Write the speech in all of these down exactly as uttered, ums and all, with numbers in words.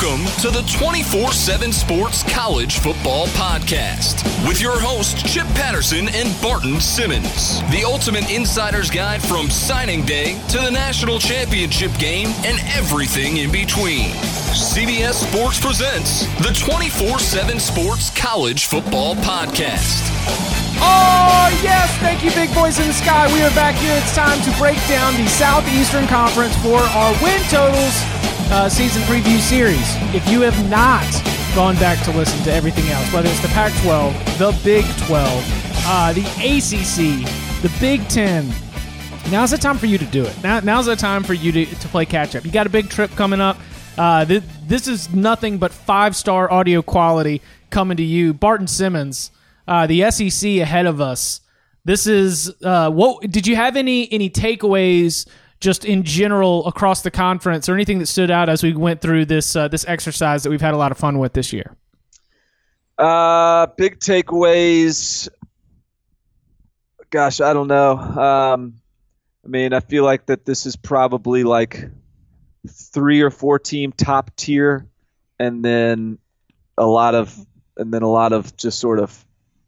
Welcome to the twenty-four seven Sports College Football Podcast with your hosts Chip Patterson and Barton Simmons. The ultimate insider's guide from signing day to the national championship game and everything in between. C B S Sports presents the twenty-four seven Sports College Football Podcast. Oh, yes. Thank you, big boys in the sky. We are back here. It's time to break down the Southeastern Conference for our win totals uh, season preview series. If you have not gone back to listen to everything else, whether it's the Pac twelve, the Big twelve, uh, the A C C, the Big Ten, now's the time for you to do it. Now, now's the time for you to, to play catch-up. You got a big trip coming up. Uh, th- this is nothing but five-star audio quality coming to you. Barton Simmons, uh, the S E C ahead of us. This is uh, what did you have any any takeaways just in general across the conference, or anything that stood out as we went through this uh, this exercise that we've had a lot of fun with this year? Uh, big takeaways. Gosh, I don't know. Um, I mean, I feel like that this is probably like three or four team top tier, and then a lot of and then a lot of just sort of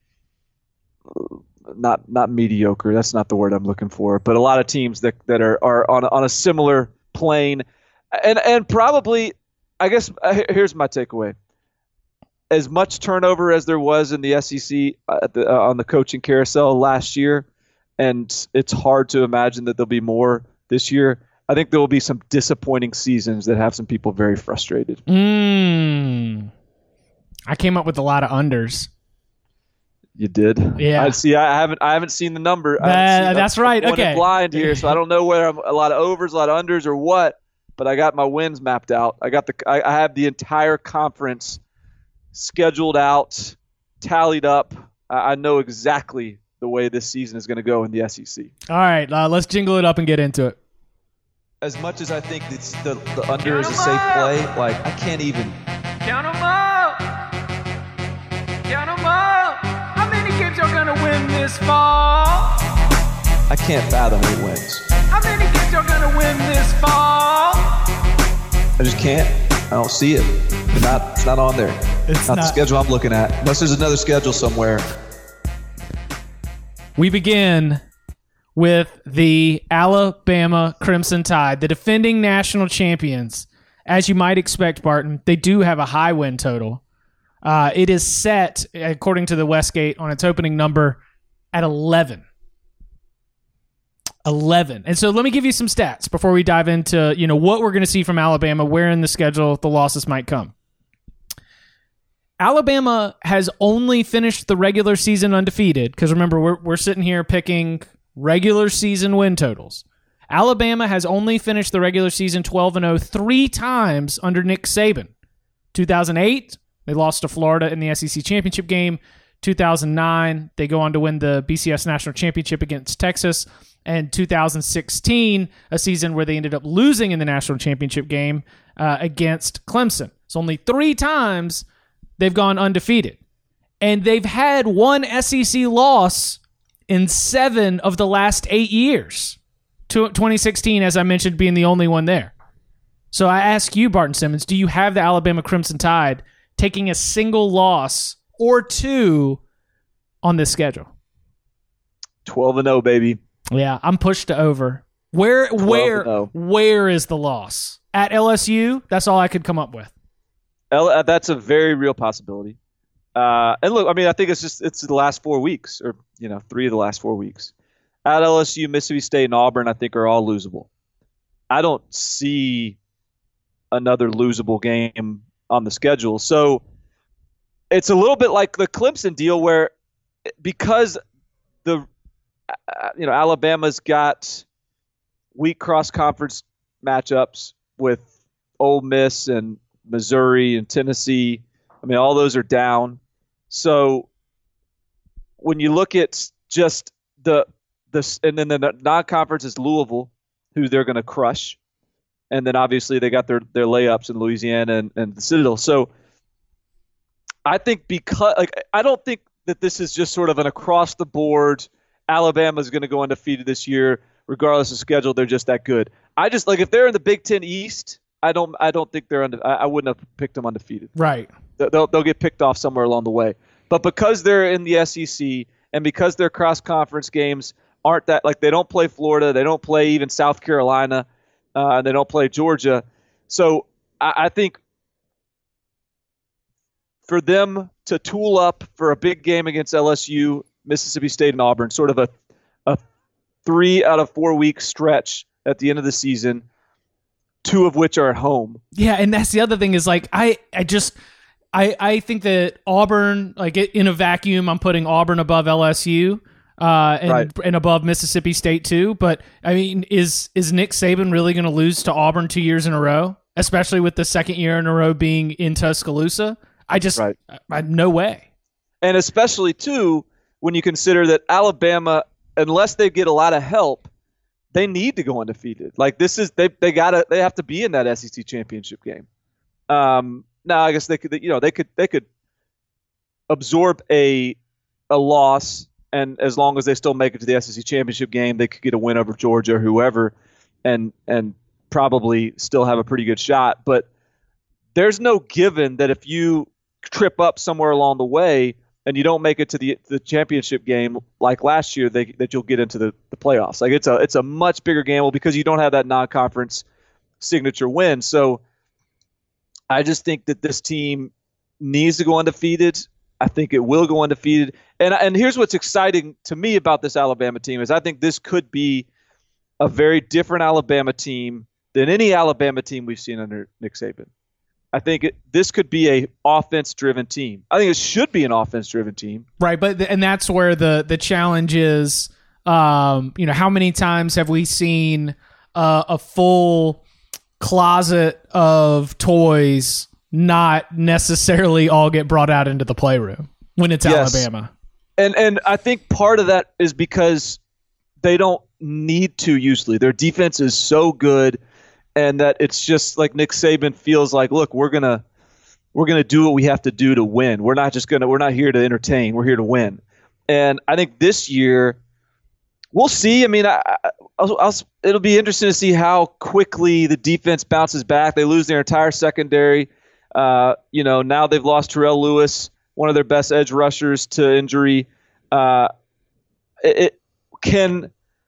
not not mediocre. That's not the word I'm looking for, but a lot of teams that that are, are on on a similar plane, and and probably, I guess here's my takeaway: as much turnover as there was in the S E C at the, uh, on the coaching carousel last year, and it's hard to imagine that there'll be more this year. I think there will be some disappointing seasons that have some people very frustrated. Mm. I came up with a lot of unders. You did? Yeah. I see. I haven't. I haven't seen the number. I That, seen, that's I'm, right. I'm Okay. Blind here, so I don't know where I'm, a lot of overs, a lot of unders, or what. But I got my wins mapped out. I got the. I, I have the entire conference scheduled out, tallied up. I, I know exactly the way this season is going to go in the S E C. All right, uh, let's jingle it up and get into it. As much as I think it's the the under is a safe play, like I can't even. Count them up. Count them up. How many games y'all gonna win this fall? I can't fathom who wins. How many games y'all gonna win this fall? I just can't. I don't see it. It's not. It's not on there. It's not, not the schedule I'm looking at. Unless there's another schedule somewhere. We begin with the Alabama Crimson Tide, the defending national champions. As you might expect, Barton, they do have a high win total. Uh, it is set, according to the Westgate, on its opening number at eleven. eleven. And so let me give you some stats before we dive into, you know, what we're going to see from Alabama, where in the schedule the losses might come. Alabama has only finished the regular season undefeated, because remember, we're we're sitting here picking regular season win totals. Alabama has only finished the regular season twelve and oh three times under Nick Saban. two thousand eight, they lost to Florida in the S E C championship game. two thousand nine, they go on to win the B C S national championship against Texas. And two thousand sixteen, a season where they ended up losing in the national championship game uh, against Clemson. It's only three times they've gone undefeated. And they've had one S E C loss in seven of the last eight years. twenty sixteen, as I mentioned, being the only one there. So I ask you, Barton Simmons, do you have the Alabama Crimson Tide taking a single loss or two on this schedule? twelve and oh, baby. Yeah, I'm pushed to over. Where where oh. where is the loss? At L S U? That's all I could come up with. L- uh, that's a very real possibility. Uh, and look, I mean, I think it's just it's the last four weeks, or you know, three of the last four weeks. At L S U, Mississippi State, and Auburn, I think are all losable. I don't see another losable game on the schedule. So it's a little bit like the Clemson deal, where because the uh, you know Alabama's got weak cross conference matchups with Ole Miss and Missouri and Tennessee. I mean, all those are down. So when you look at just the the and then the non-conference is Louisville, who they're going to crush, and then obviously they got their their layups in Louisiana and, and the Citadel. So I think because like I don't think that this is just sort of an across the board. Alabama's going to go undefeated this year, regardless of schedule. They're just that good. I just like if they're in the Big Ten East, I don't I don't think they're unde- I, I wouldn't have picked them undefeated. Right. They'll they'll get picked off somewhere along the way. But because they're in the S E C and because their cross conference games aren't that like they don't play Florida, they don't play even South Carolina, uh, and they don't play Georgia. So I, I think for them to tool up for a big game against L S U, Mississippi State, and Auburn, sort of a a three out of four week stretch at the end of the season, two of which are at home. Yeah, and that's the other thing is like I, I just I I think that Auburn, like in a vacuum, I'm putting Auburn above L S U uh, and right. and above Mississippi State too. But I mean, is is Nick Saban really going to lose to Auburn two years in a row, especially with the second year in a row being in Tuscaloosa? I just right. I, no way. And especially too when you consider that Alabama, unless they get a lot of help, they need to go undefeated. Like this is they they gotta they have to be in that S E C championship game. Um, now I guess they could you know they could they could absorb a a loss, and as long as they still make it to the S E C championship game, they could get a win over Georgia or whoever, and and probably still have a pretty good shot. But there's no given that if you trip up somewhere along the way and you don't make it to the the championship game like last year, they, that you'll get into the, the playoffs. Like it's a it's a much bigger gamble because you don't have that non-conference signature win. So I just think that this team needs to go undefeated. I think it will go undefeated. And and here's what's exciting to me about this Alabama team is I think this could be a very different Alabama team than any Alabama team we've seen under Nick Saban. I think it, this could be a offense-driven team. I think it should be an offense-driven team. Right, but and that's where the the challenge is. Um, you know, how many times have we seen uh, a full closet of toys not necessarily all get brought out into the playroom when it's yes. Alabama? And and I think part of that is because they don't need to usually. Their defense is so good. And that it's just like Nick Saban feels like, look, we're gonna we're gonna do what we have to do to win. We're not just gonna we're not here to entertain. We're here to win. And I think this year we'll see. I mean, I, I'll, I'll, it'll be interesting to see how quickly the defense bounces back. They lose their entire secondary. Uh, you know, now they've lost Terrell Lewis, one of their best edge rushers, to injury. Uh, it, it can.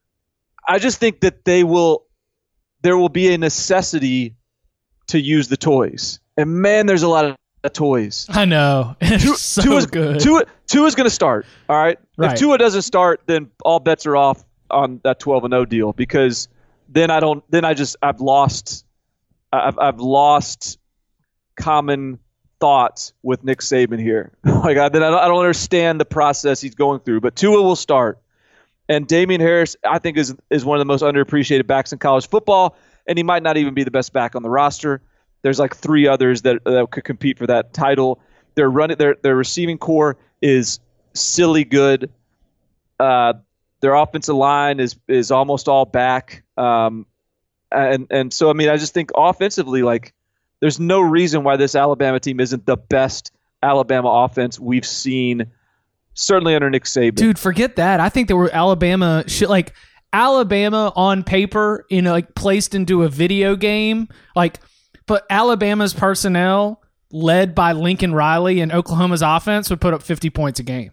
I just think that they will. There will be a necessity to use the toys. And, man, there's a lot of toys. I know. It's Tua, so Tua's, good. Tua, Tua's going to start, all right? right? If Tua doesn't start, then all bets are off on that twelve and oh deal because then I don't – then I just – I've lost I've, I've lost common thoughts with Nick Saban here. like I, then I don't, I don't understand the process he's going through. But Tua will start. And Damian Harris, I think, is is one of the most underappreciated backs in college football, and he might not even be the best back on the roster. There's like three others that, that could compete for that title. Their running, their their receiving core is silly good. Uh, their offensive line is is almost all back, um, and and so I mean, I just think offensively, like, there's no reason why this Alabama team isn't the best Alabama offense we've seen. Certainly under Nick Saban. Dude, forget that. I think there were Alabama shit like Alabama on paper in like placed into a video game. Like, but Alabama's personnel led by Lincoln Riley and Oklahoma's offense would put up fifty points a game.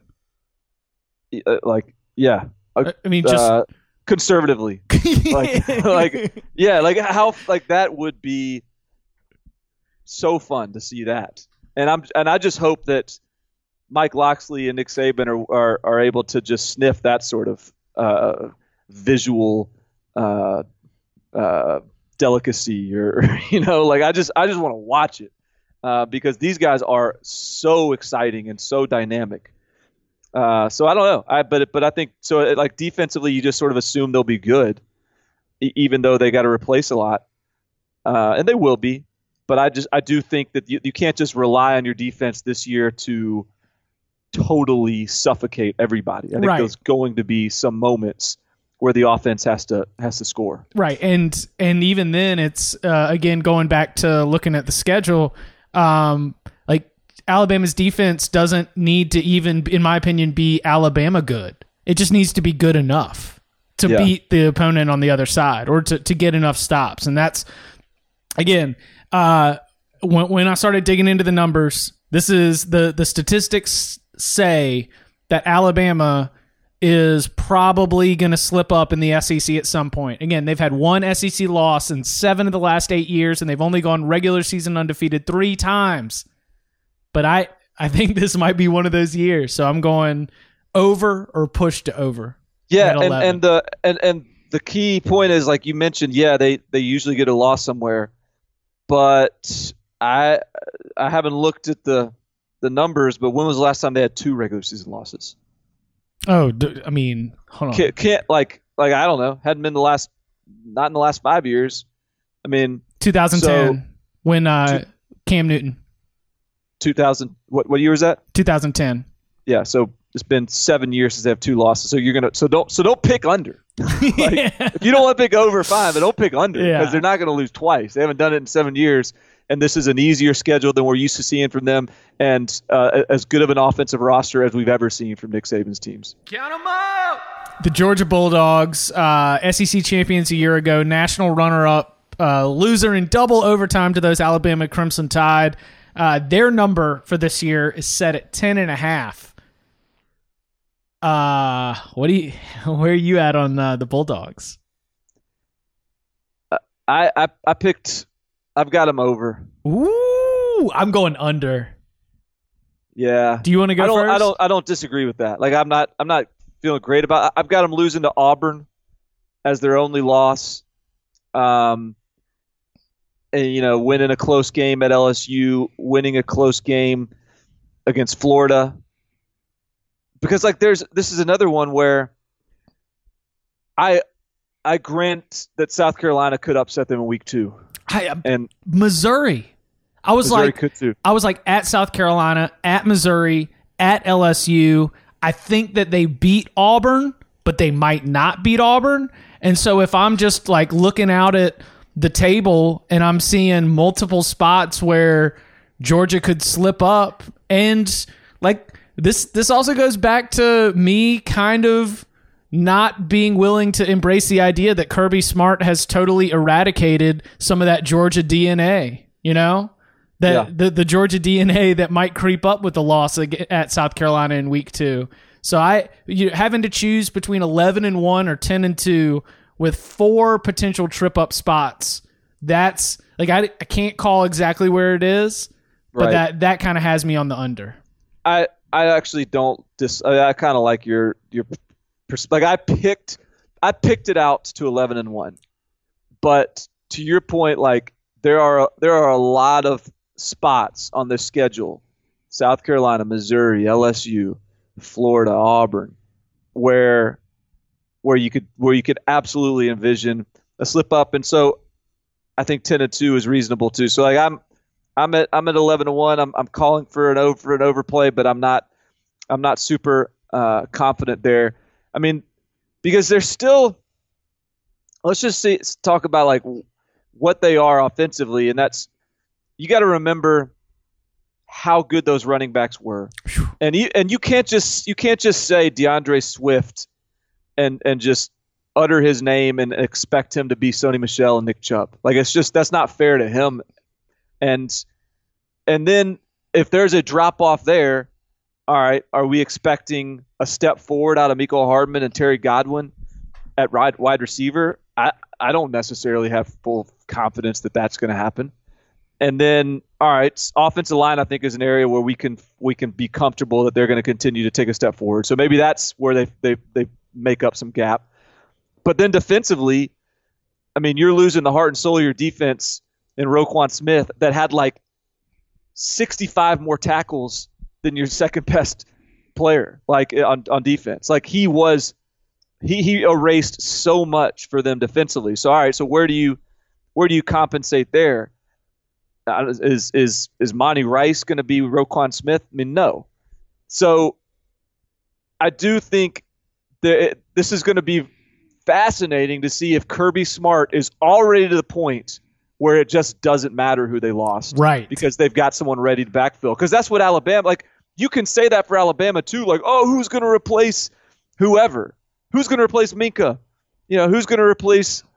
Uh, like, yeah. Uh, I mean, just uh, conservatively. like, like, yeah, like how like that would be so fun to see that. And I'm and I just hope that Mike Locksley and Nick Saban are, are, are able to just sniff that sort of uh, visual uh, uh, delicacy, or you know, like I just I just want to watch it uh, because these guys are so exciting and so dynamic. Uh, so I don't know, I but but I think so. It, like defensively, you just sort of assume they'll be good, e- even though they got to replace a lot, uh, and they will be. But I just I do think that you, you can't just rely on your defense this year to totally suffocate everybody. I think right. there's going to be some moments where the offense has to has to score. Right, and and even then, it's uh, again going back to looking at the schedule. Um, like Alabama's defense doesn't need to even, in my opinion, be Alabama good. It just needs to be good enough to yeah. beat the opponent on the other side, or to to get enough stops, and that's again, uh, when when I started digging into the numbers, this is the the statistics say that Alabama is probably going to slip up in the S E C at some point. Again, they've had one S E C loss in seven of the last eight years, and they've only gone regular season undefeated three times. But I, I think this might be one of those years, so I'm going over or push to over. Yeah, and, and the and, and the key point is, like you mentioned, yeah, they, they usually get a loss somewhere, but I I haven't looked at the the numbers. But when was the last time they had two regular season losses? Oh, I mean, hold on. Can't, can't like like I don't know. Hadn't been the last, not in the last five years. I mean, twenty ten so, when uh, two, Cam Newton. two thousand. What what year was that? twenty ten. Yeah, so it's been seven years since they have two losses. So you're gonna so don't so don't pick under. Like, yeah. If you don't want to pick over, fine, but don't pick under because yeah. they're not going to lose twice. They haven't done it in seven years. And this is an easier schedule than we're used to seeing from them, and uh, as good of an offensive roster as we've ever seen from Nick Saban's teams. Count them up! The Georgia Bulldogs, uh, S E C champions a year ago, national runner-up, uh, loser in double overtime to those Alabama Crimson Tide. Uh, their number for this year is set at ten and a half. Uh, what do you? Where are you at on uh, the Bulldogs? Uh, I, I I picked. I've got them over. Ooh, I'm going under. Yeah. Do you want to go I don't, first? I don't. I don't disagree with that. Like I'm not. I'm not feeling great about. I've got them losing to Auburn as their only loss. Um. And you know, winning a close game at L S U, winning a close game against Florida. Because like there's this is another one where I I grant that South Carolina could upset them in week two. I, uh, and Missouri. I was Missouri like could too. I was like at South Carolina, at Missouri, at L S U. I think that they beat Auburn, but they might not beat Auburn. And so if I'm just like looking out at the table and I'm seeing multiple spots where Georgia could slip up, and like this this also goes back to me kind of not being willing to embrace the idea that Kirby Smart has totally eradicated some of that Georgia D N A, you know? That yeah. the, the Georgia D N A that might creep up with the loss at South Carolina in week two. So I you having to choose between eleven and one or ten and two with four potential trip up spots. That's like I, I can't call exactly where it is, but right. that that kind of has me on the under. I I actually don't dis I, I kind of like your your like I picked I picked it out to eleven and one. But to your point, like there are there are a lot of spots on this schedule, South Carolina, Missouri, L S U, Florida, Auburn, where where you could where you could absolutely envision a slip up. And so I think ten and two is reasonable too. So like I'm I'm at I'm at eleven and one. I'm I'm calling for an over an overplay, but I'm not I'm not super uh, confident there. I mean, because they're still, let's just see, talk about like what they are offensively, and that's, you got to remember how good those running backs were, and you and you can't just you can't just say DeAndre Swift and and just utter his name and expect him to be Sony Michel and Nick Chubb. Like it's just that's not fair to him, and and then if there's a drop off there. All right, are we expecting a step forward out of Mecole Hardman and Terry Godwin at wide receiver? I, I don't necessarily have full confidence that that's going to happen. And then, all right, offensive line I think is an area where we can we can be comfortable that they're going to continue to take a step forward. So maybe that's where they they they make up some gap. But then defensively, I mean, you're losing the heart and soul of your defense in Roquan Smith that had like sixty-five more tackles than your second best player, like on, on defense. Like he was, he he erased so much for them defensively. So all right, so where do you where do you compensate there? Uh, is is is Monty Rice going to be Roquan Smith? I mean, no. So I do think that this is going to be fascinating to see if Kirby Smart is already to the point where it just doesn't matter who they lost, right? Because they've got someone ready to backfill. Because that's what Alabama like. You can say that for Alabama too, like, oh, who's going to replace whoever? Who's going to replace Minka? You know, who's going to replace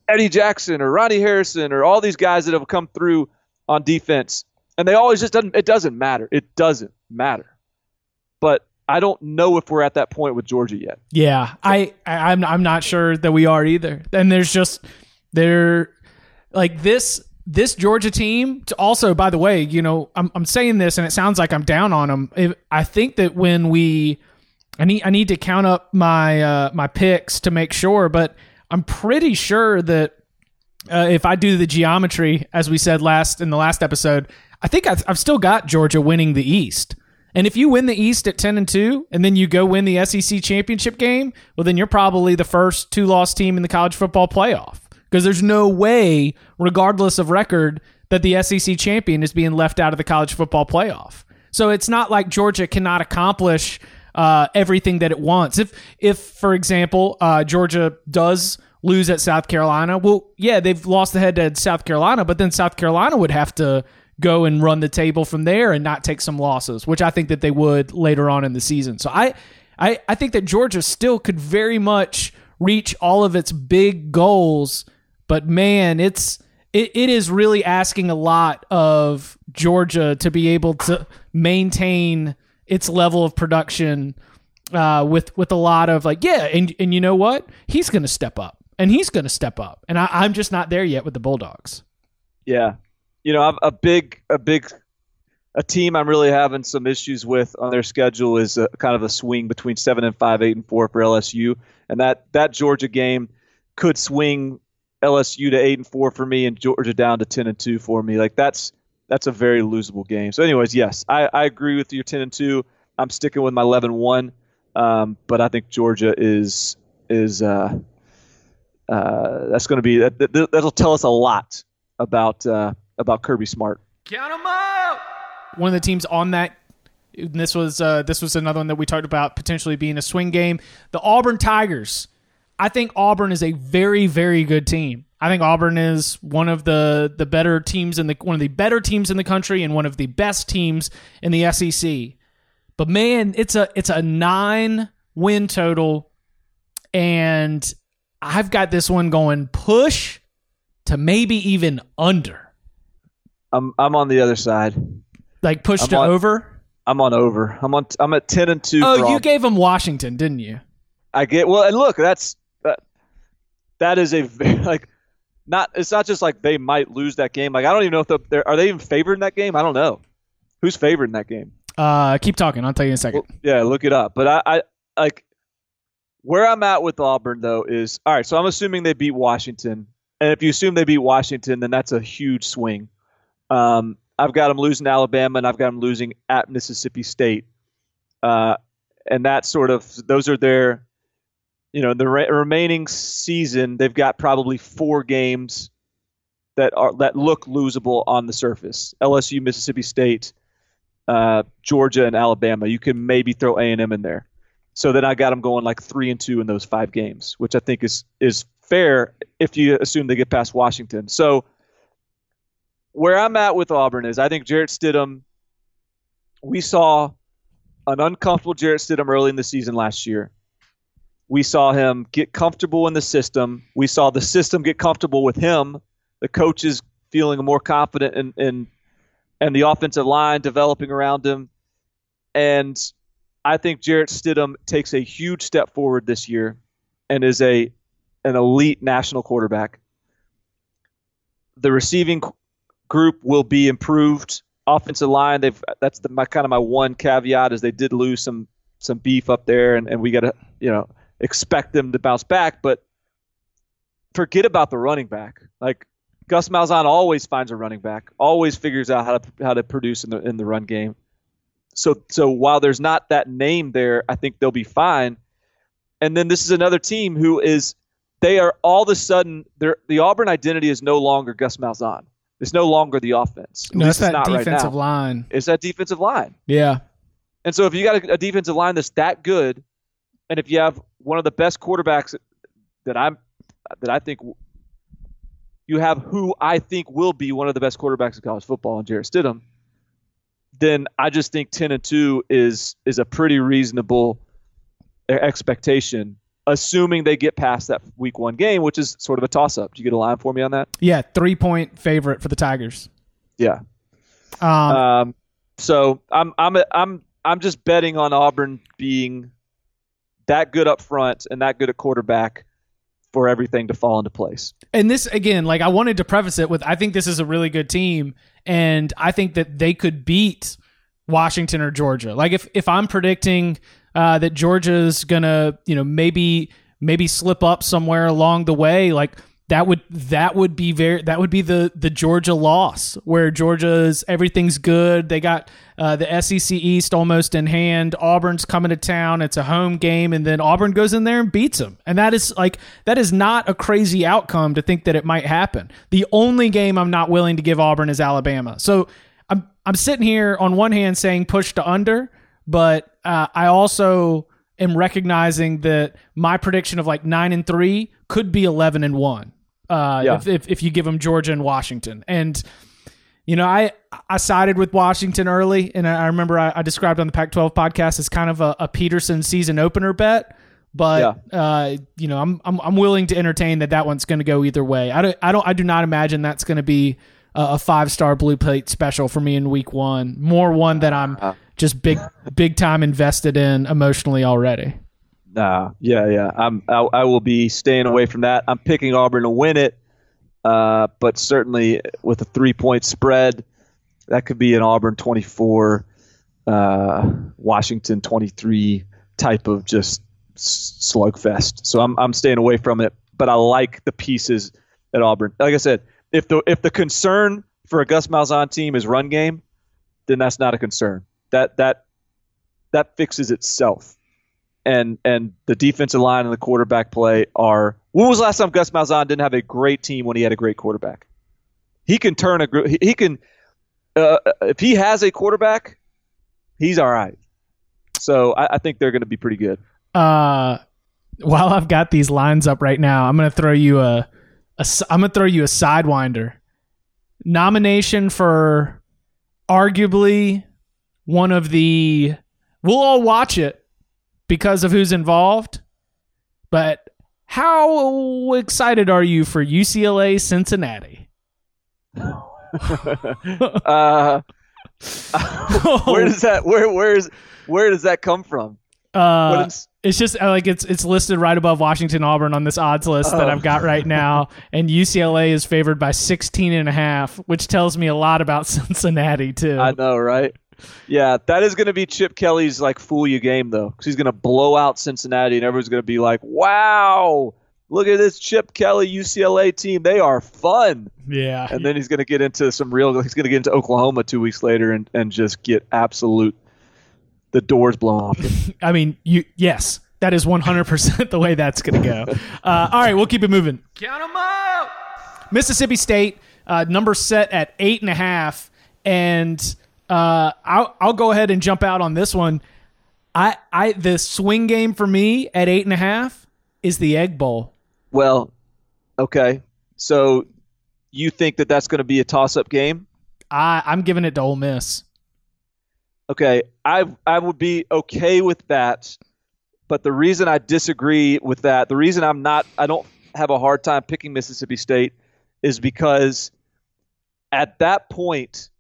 Eddie Jackson or Ronnie Harrison or all these guys that have come through on defense, and they always just doesn't. It doesn't matter. It doesn't matter. But I don't know if we're at that point with Georgia yet. Yeah, I, I I'm I'm not sure that we are either. And there's just there like this this Georgia team. Also, by the way, you know, I'm I'm saying this and it sounds like I'm down on them. If, I think that when we I need I need to count up my uh, my picks to make sure, but I'm pretty sure that uh, if I do the geometry as we said last in the last episode, I think I've, I've still got Georgia winning the East. And if you win the East at ten and two, and then you go win the S E C championship game, well, then you're probably the first two-loss team in the college football playoff. Because there's no way, regardless of record, that the S E C champion is being left out of the college football playoff. So it's not like Georgia cannot accomplish uh, everything that it wants. If, if for example, uh, Georgia does lose at South Carolina, well, yeah, they've lost the head-to-head to South Carolina, but then South Carolina would have to go and run the table from there and not take some losses, which I think that they would later on in the season. So I, I, I think that Georgia still could very much reach all of its big goals, but man, it's it, it is really asking a lot of Georgia to be able to maintain its level of production uh, with with a lot of like, yeah, and and you know what? He's going to step up, and he's going to step up, and I, I'm just not there yet with the Bulldogs. Yeah. You know, a big, a big, a team I'm really having some issues with on their schedule is a, kind of a swing between seven and five, eight and four for L S U, and that that Georgia game could swing L S U to eight and four for me, and Georgia down to ten and two for me. Like that's that's a very losable game. So, anyways, yes, I, I agree with your ten and two. I'm sticking with my eleven one, um, but I think Georgia is is uh, uh, that's going to be that, that that'll tell us a lot about. Uh, about Kirby Smart. Count 'em out. One of the teams on that, this was uh, this was another one that we talked about potentially being a swing game. The Auburn Tigers. I think Auburn is a very, very good team. I think Auburn is one of the, the better teams in the one of the better teams in the country and one of the best teams in the S E C. But man, it's a it's a nine win total, and I've got this one going push to maybe even under. I'm I'm on the other side. Like push I'm to on, over? I'm on over. I'm on. I'm at ten and two. Oh, for you all. gave them Washington, didn't you? I get well, and look, that's that. That is a like, not. It's not just like they might lose that game. Like I don't even know if they're are they even favored in that game. I don't know who's favored in that game. Uh, keep talking. I'll tell you in a second. Well, yeah, look it up. But I, I like where I'm at with Auburn though is all right. So I'm assuming they beat Washington, and if you assume they beat Washington, then that's a huge swing. Um, I've got them losing to Alabama, and I've got them losing at Mississippi State. Uh, and that sort of, those are their, you know, the re- remaining season, they've got probably four games that are that look losable on the surface. L S U, Mississippi State, uh, Georgia, and Alabama. You can maybe throw A and M in there. So then I got them going like three and two in those five games, which I think is is fair if you assume they get past Washington. So where I'm at with Auburn is I think Jarrett Stidham, we saw an uncomfortable Jarrett Stidham early in the season last year. We saw him get comfortable in the system. We saw the system get comfortable with him. The coaches feeling more confident in, in and the offensive line developing around him. And I think Jarrett Stidham takes a huge step forward this year and is a an elite national quarterback. The receiving group will be improved. Offensive line, they've that's the, my kind of my one caveat is they did lose some some beef up there, and, and we got to you know expect them to bounce back. But forget about the running back. Like Gus Malzahn always finds a running back, always figures out how to how to produce in the in the run game. So so while there's not that name there, I think they'll be fine. And then this is another team who is they are all of a sudden the Auburn identity is no longer Gus Malzahn. It's no longer the offense. No, it's that defensive right line. It's that defensive line. Yeah. And so if you got a, a defensive line that's that good, and if you have one of the best quarterbacks that I'm that I think you have who I think will be one of the best quarterbacks in college football in Jarrett Stidham, then I just think ten and two is is a pretty reasonable expectation, assuming they get past that week one game, which is sort of a toss-up. Do you get a line for me on that? Yeah, three-point favorite for the Tigers. Yeah. Um, Um, so I'm I'm I'm I'm just betting on Auburn being that good up front and that good at quarterback for everything to fall into place. and this, again, like I wanted to preface it with, I think this is a really good team, and I think that they could beat Washington or Georgia. Like if, if I'm predicting uh, that Georgia's going to, you know, maybe maybe slip up somewhere along the way, like that would that would be very that would be the the Georgia loss, where Georgia's everything's good. They got uh, the S E C East almost in hand. Auburn's coming to town. It's a home game, and then Auburn goes in there and beats them. And that is like that is not a crazy outcome to think that it might happen. The only game I'm not willing to give Auburn is Alabama. So I'm I'm sitting here on one hand saying push to under, but uh, I also am recognizing that my prediction of like nine and three could be eleven and one. Uh, Yeah. if, if if you give them Georgia and Washington. And, you know, I I sided with Washington early, and I remember I, I described on the Pac twelve podcast as kind of a, a Peterson season opener bet. But uh, you know, I'm I'm I'm willing to entertain that that one's going to go either way. I don't I don't I do not imagine that's going to be a, a five star blue plate special for me in week one. More one that I'm just big big time invested in emotionally already. Nah, yeah, yeah. I'm. I, I will be staying away from that. I'm picking Auburn to win it, uh, but certainly with a three-point spread, that could be an Auburn twenty-four, uh, Washington twenty-three type of just s- slugfest. So I'm I'm staying away from it. But I like the pieces at Auburn. Like I said, if the if the concern for a Gus Malzahn team is run game, then that's not a concern. That that that fixes itself. And and the defensive line and the quarterback play are. When was the last time Gus Malzahn didn't have a great team when he had a great quarterback? He can turn a. He, he can. Uh, if he has a quarterback, he's all right. So I, I think they're going to be pretty good. Uh, while I've got these lines up right now, I'm going to throw you a, a. I'm going to throw you a sidewinder. Nomination for arguably one of the. We'll all watch it because of who's involved, but how excited are you for U C L A Cincinnati? uh, where does that where where is where does that come from? Uh, What is- it's just uh, like it's it's listed right above Washington Auburn on this odds list that Oh. I've got right now, and U C L A is favored by sixteen and a half, which tells me a lot about Cincinnati too. I know, right? Yeah, that is going to be Chip Kelly's like fool you game though, because he's going to blow out Cincinnati, and everyone's going to be like, "Wow, look at this Chip Kelly U C L A team; they are fun." Yeah, And then he's going to get into some real. He's going to get into Oklahoma two weeks later and, and just get absolute the doors blown off him. I mean, you yes, that is one hundred percent the way that's going to go. Uh, all right, we'll keep it moving. Count them up. Mississippi State uh, number set at eight and a half, and uh, I'll I'll go ahead and jump out on this one. I I the swing game for me at eight and a half is the Egg Bowl. Well, okay, so you think that that's going to be a toss-up game? I I'm giving it to Ole Miss. Okay, I I would be okay with that, but the reason I disagree with that, the reason I'm not, I don't have a hard time picking Mississippi State, is because at that point,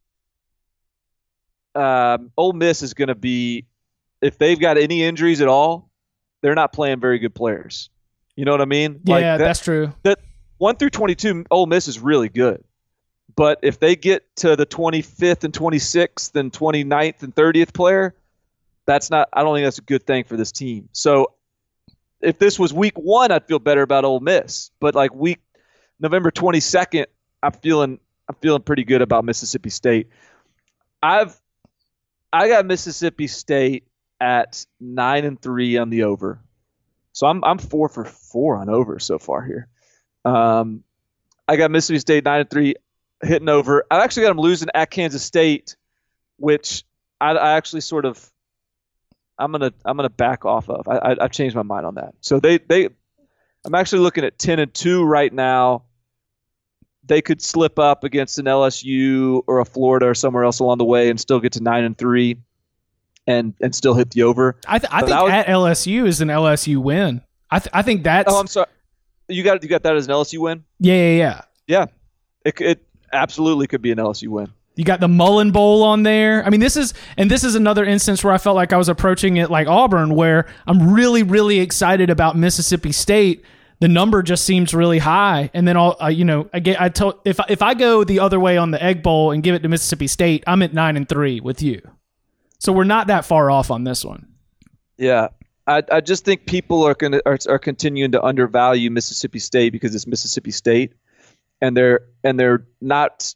um, Ole Miss is going to be, if they've got any injuries at all, they're not playing very good players. You know what I mean? Yeah, Like that- that's true. that one through twenty-two, Ole Miss is really good. But if they get to the twenty-fifth and twenty-sixth and twenty-ninth and thirtieth player, that's not, I don't think that's a good thing for this team. So if this was week one, I'd feel better about Ole Miss. But like week November twenty-second, I'm feeling I'm feeling pretty good about Mississippi State. I've I got Mississippi State at nine and three on the over. So I'm I'm four for four on over so far here. Um, I got Mississippi State nine and three hitting over. I actually got them losing at Kansas State, which I, I actually sort of I'm gonna I'm gonna back off of. I, I I've changed my mind on that. So they they I'm actually looking at ten and two right now. They could slip up against an L S U or a Florida or somewhere else along the way and still get to nine and three, and and still hit the over. I, th- I But think that was- at L S U is an L S U win. I th- I think that's. Oh, I'm sorry. You got you got that as an L S U win? Yeah, yeah, yeah. Yeah, it it absolutely could be an L S U win. You got the Mullen Bowl on there. I mean, this is and this is another instance where I felt like I was approaching it like Auburn, where I'm really, really excited about Mississippi State. The number just seems really high, and then all uh, you know, I get I told if if I go the other way on the Egg Bowl and give it to Mississippi State, I'm at nine and three with you. So we're not that far off on this one. Yeah, I I just think people are going to are, are continuing to undervalue Mississippi State because it's Mississippi State, and they're and they're not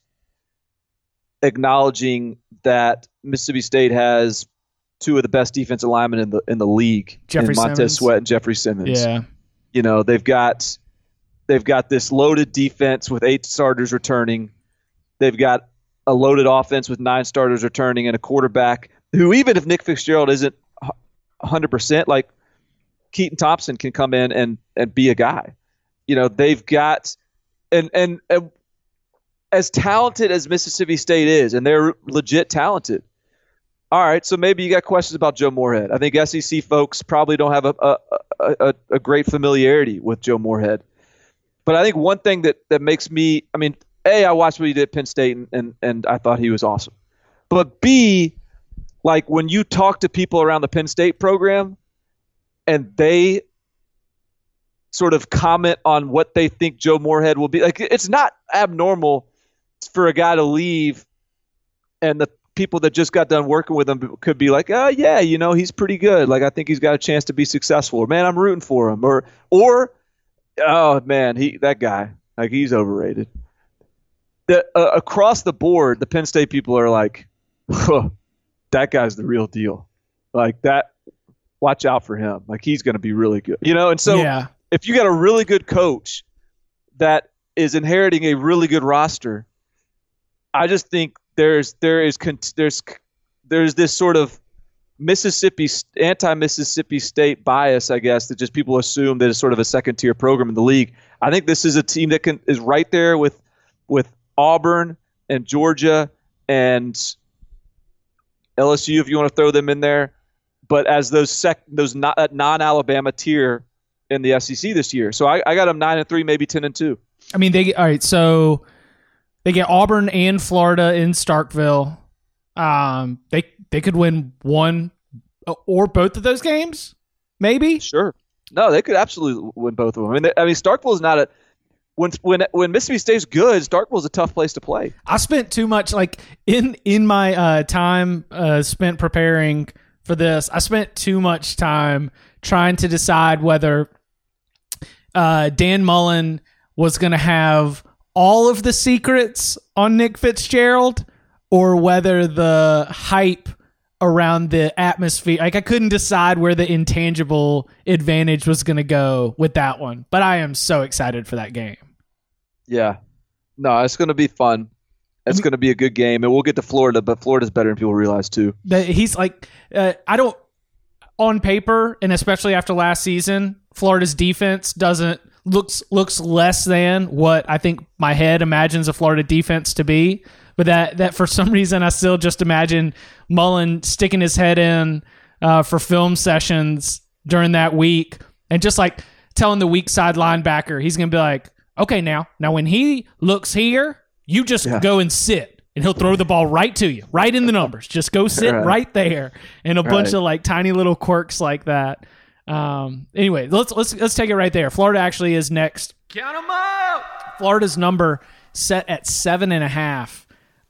acknowledging that Mississippi State has two of the best defensive linemen in the in the league, Jeffrey in Montez Simmons. Sweat and Jeffrey Simmons. Yeah. You know, they've got they've got this loaded defense with eight starters returning. They've got a loaded offense with nine starters returning and a quarterback who, even if Nick Fitzgerald isn't one hundred percent, like Keaton Thompson can come in and, and be a guy. You know, they've got and, and and as talented as Mississippi State is, and they're legit talented. All right, so maybe you got questions about Joe Moorhead. I think S E C folks probably don't have a a, a, a great familiarity with Joe Moorhead. But I think one thing that, that makes me, I mean, A, I watched what he did at Penn State, and, and, and I thought he was awesome. But B, like when you talk to people around the Penn State program and they sort of comment on what they think Joe Moorhead will be, like it's not abnormal for a guy to leave and the people that just got done working with him could be like, oh yeah, you know, he's pretty good. Like, I think he's got a chance to be successful. Or, man, I'm rooting for him. Or, or, oh man, he, that guy, like he's overrated. The, uh, across the board, the Penn State people are like, huh, that guy's the real deal. Like that, watch out for him. Like he's going to be really good, you know? And so yeah. if you got a really good coach that is inheriting a really good roster, I just think There's there is there's there's this sort of Mississippi anti-Mississippi State bias, I guess, that just people assume that it's sort of a second tier program in the league. I think this is a team that can is right there with with Auburn and Georgia and L S U if you want to throw them in there, but as those sec those not that non-Alabama tier in the S E C this year. So I, I got them nine and three, maybe ten and two. I mean, they all right. So. They get Auburn and Florida in Starkville. Um, they they could win one or both of those games, maybe. Sure. No, they could absolutely win both of them. I mean, they, I mean, Starkville is not a when when when Mississippi State's good. Starkville is a tough place to play. I spent too much like in in my uh, time uh, spent preparing for this. I spent too much time trying to decide whether uh, Dan Mullen was going to have all of the secrets on Nick Fitzgerald or whether the hype around the atmosphere, like I couldn't decide where the intangible advantage was going to go with that one, but I am so excited for that game. Yeah, no, it's going to be fun. It's going to be a good game, and we'll get to Florida, but Florida's better than people realize too. That he's like, uh, I don't, on paper, and especially after last season, Florida's defense doesn't, looks looks less than what I think my head imagines a Florida defense to be. But that, that for some reason, I still just imagine Mullen sticking his head in uh, for film sessions during that week and just like telling the weak side linebacker, he's going to be like, okay, now, now when he looks here, you just yeah. go and sit and he'll throw the ball right to you, right in the numbers. Just go sit right, right there. And a right. bunch of like tiny little quirks like that. Um, anyway, let's let's let's take it right there. Florida actually is next. Count them up. Florida's number set at seven and a half.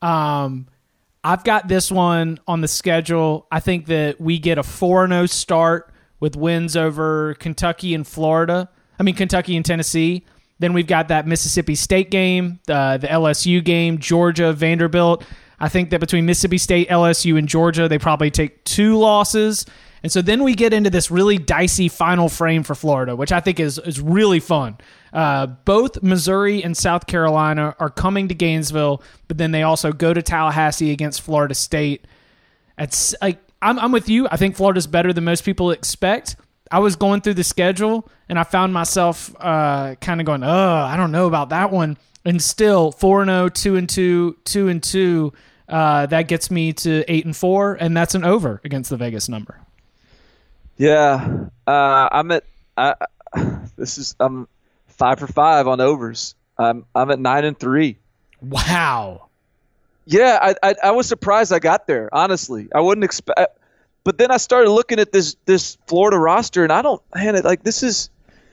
Um, I've got this one on the schedule. I think that we get a four and oh start with wins over Kentucky and Florida. I mean Kentucky and Tennessee. Then we've got that Mississippi State game, the the L S U game, Georgia, Vanderbilt. I think that between Mississippi State, L S U, and Georgia, they probably take two losses. And so then we get into this really dicey final frame for Florida, which I think is is really fun. Uh, both Missouri and South Carolina are coming to Gainesville, but then they also go to Tallahassee against Florida State. It's like I'm, I'm with you. I think Florida's better than most people expect. I was going through the schedule, and I found myself uh, kind of going, oh, I don't know about that one. And still, four and oh, two and two, two and two, uh, that gets me to eight and four, and that's an over against the Vegas number. Yeah, uh, I'm at. I, This is I'm five for five on overs. I'm I'm at nine and three. Wow. Yeah, I, I I was surprised I got there. Honestly, I wouldn't expect. But then I started looking at this this Florida roster, and I don't man, it, like this is.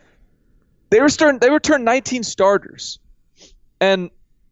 They were starting. They returned nineteen starters, and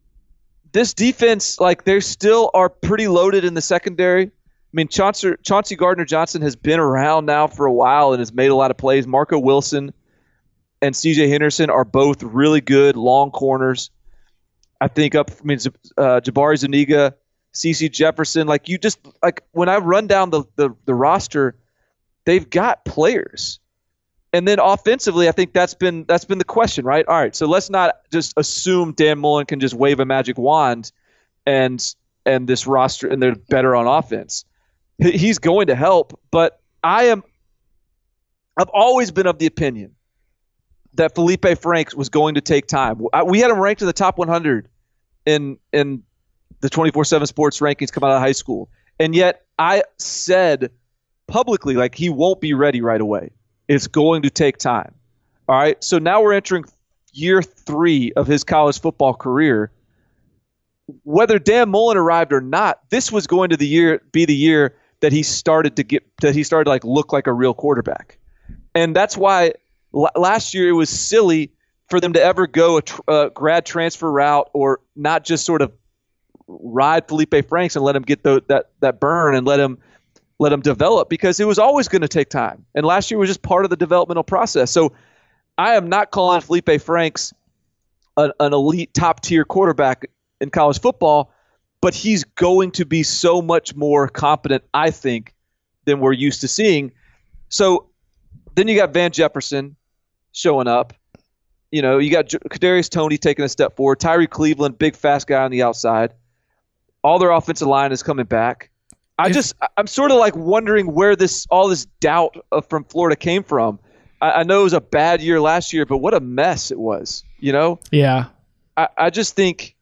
this defense, like they still are pretty loaded in the secondary. I mean, Chauncey, Chauncey Gardner-Johnson has been around now for a while and has made a lot of plays. Marco Wilson and C J Henderson are both really good long corners. I think up, I mean, uh, Jabari Zuniga, C C Jefferson. Like you just like when I run down the, the the roster, they've got players. And then offensively, I think that's been that's been the question, right? All right, so let's not just assume Dan Mullen can just wave a magic wand, and and this roster and they're better on offense. He's going to help, but I am. I've always been of the opinion that Felipe Franks was going to take time. We had him ranked in the top one hundred in in the twenty-four seven Sports rankings come out of high school, and yet I said publicly like he won't be ready right away. It's going to take time. All right. So now we're entering year three of his college football career. Whether Dan Mullen arrived or not, this was going to the year be the year that he started to get that he started to like look like a real quarterback. And that's why l- last year it was silly for them to ever go a, tr- a grad transfer route or not just sort of ride Felipe Franks and let him get the, that that burn and let him let him develop, because it was always going to take time. And last year was just part of the developmental process. So I am not calling Felipe Franks an, an elite top-tier quarterback in college football, but he's going to be so much more competent, I think, than we're used to seeing. So then you got Van Jefferson showing up. You know, you got Kadarius Toney taking a step forward. Tyree Cleveland, big, fast guy on the outside. All their offensive line is coming back. I just, I'm sort of like wondering where this, all this doubt of, from Florida came from. I, I know it was a bad year last year, but what a mess it was, you know? Yeah. I, I just think,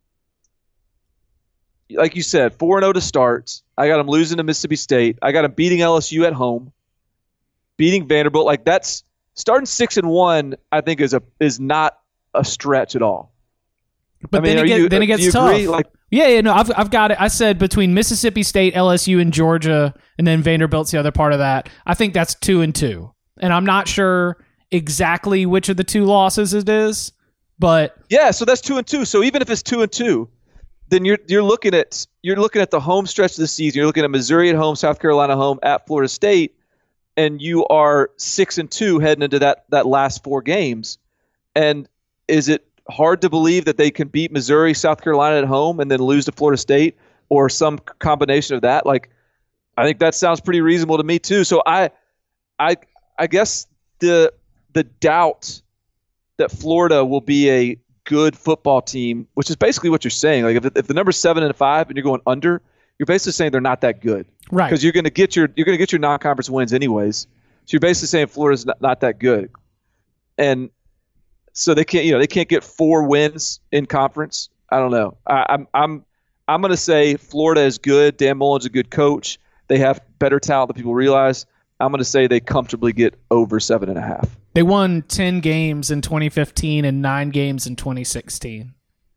like you said, four and oh to start. I got them losing to Mississippi State. I got them beating L S U at home, beating Vanderbilt. Like that's, starting six and one, I think is a is not a stretch at all. But I mean, then, it, get, you, then it gets tough. Agree? Like, yeah, yeah, no, I've I've got it. I said between Mississippi State, L S U, and Georgia, and then Vanderbilt's the other part of that. I think that's two and two, and I'm not sure exactly which of the two losses it is, but yeah, so that's two and two. So even if it's two and two, then you're you're looking at you're looking at the home stretch of the season. You're looking at Missouri at home, South Carolina home, at Florida State, and you are six and two heading into that that last four games. And is it hard to believe that they can beat Missouri, South Carolina at home, and then lose to Florida State, or some combination of that? Like, I think that sounds pretty reasonable to me too. So I, I, I guess the the doubt that Florida will be a good football team, which is basically what you're saying. Like, if, if the number's seven and five and you're going under, you're basically saying they're not that good, right? Because you're going to get your you're going to get your non-conference wins anyways. So you're basically saying Florida's not, not that good, and so they can't, you know, they can't get four wins in conference. I don't know. I, I'm, I'm, I'm going to say Florida is good. Dan Mullen's a good coach. They have better talent than people realize. I'm going to say they comfortably get over seven and a half. They won ten games in twenty fifteen and nine games in twenty sixteen.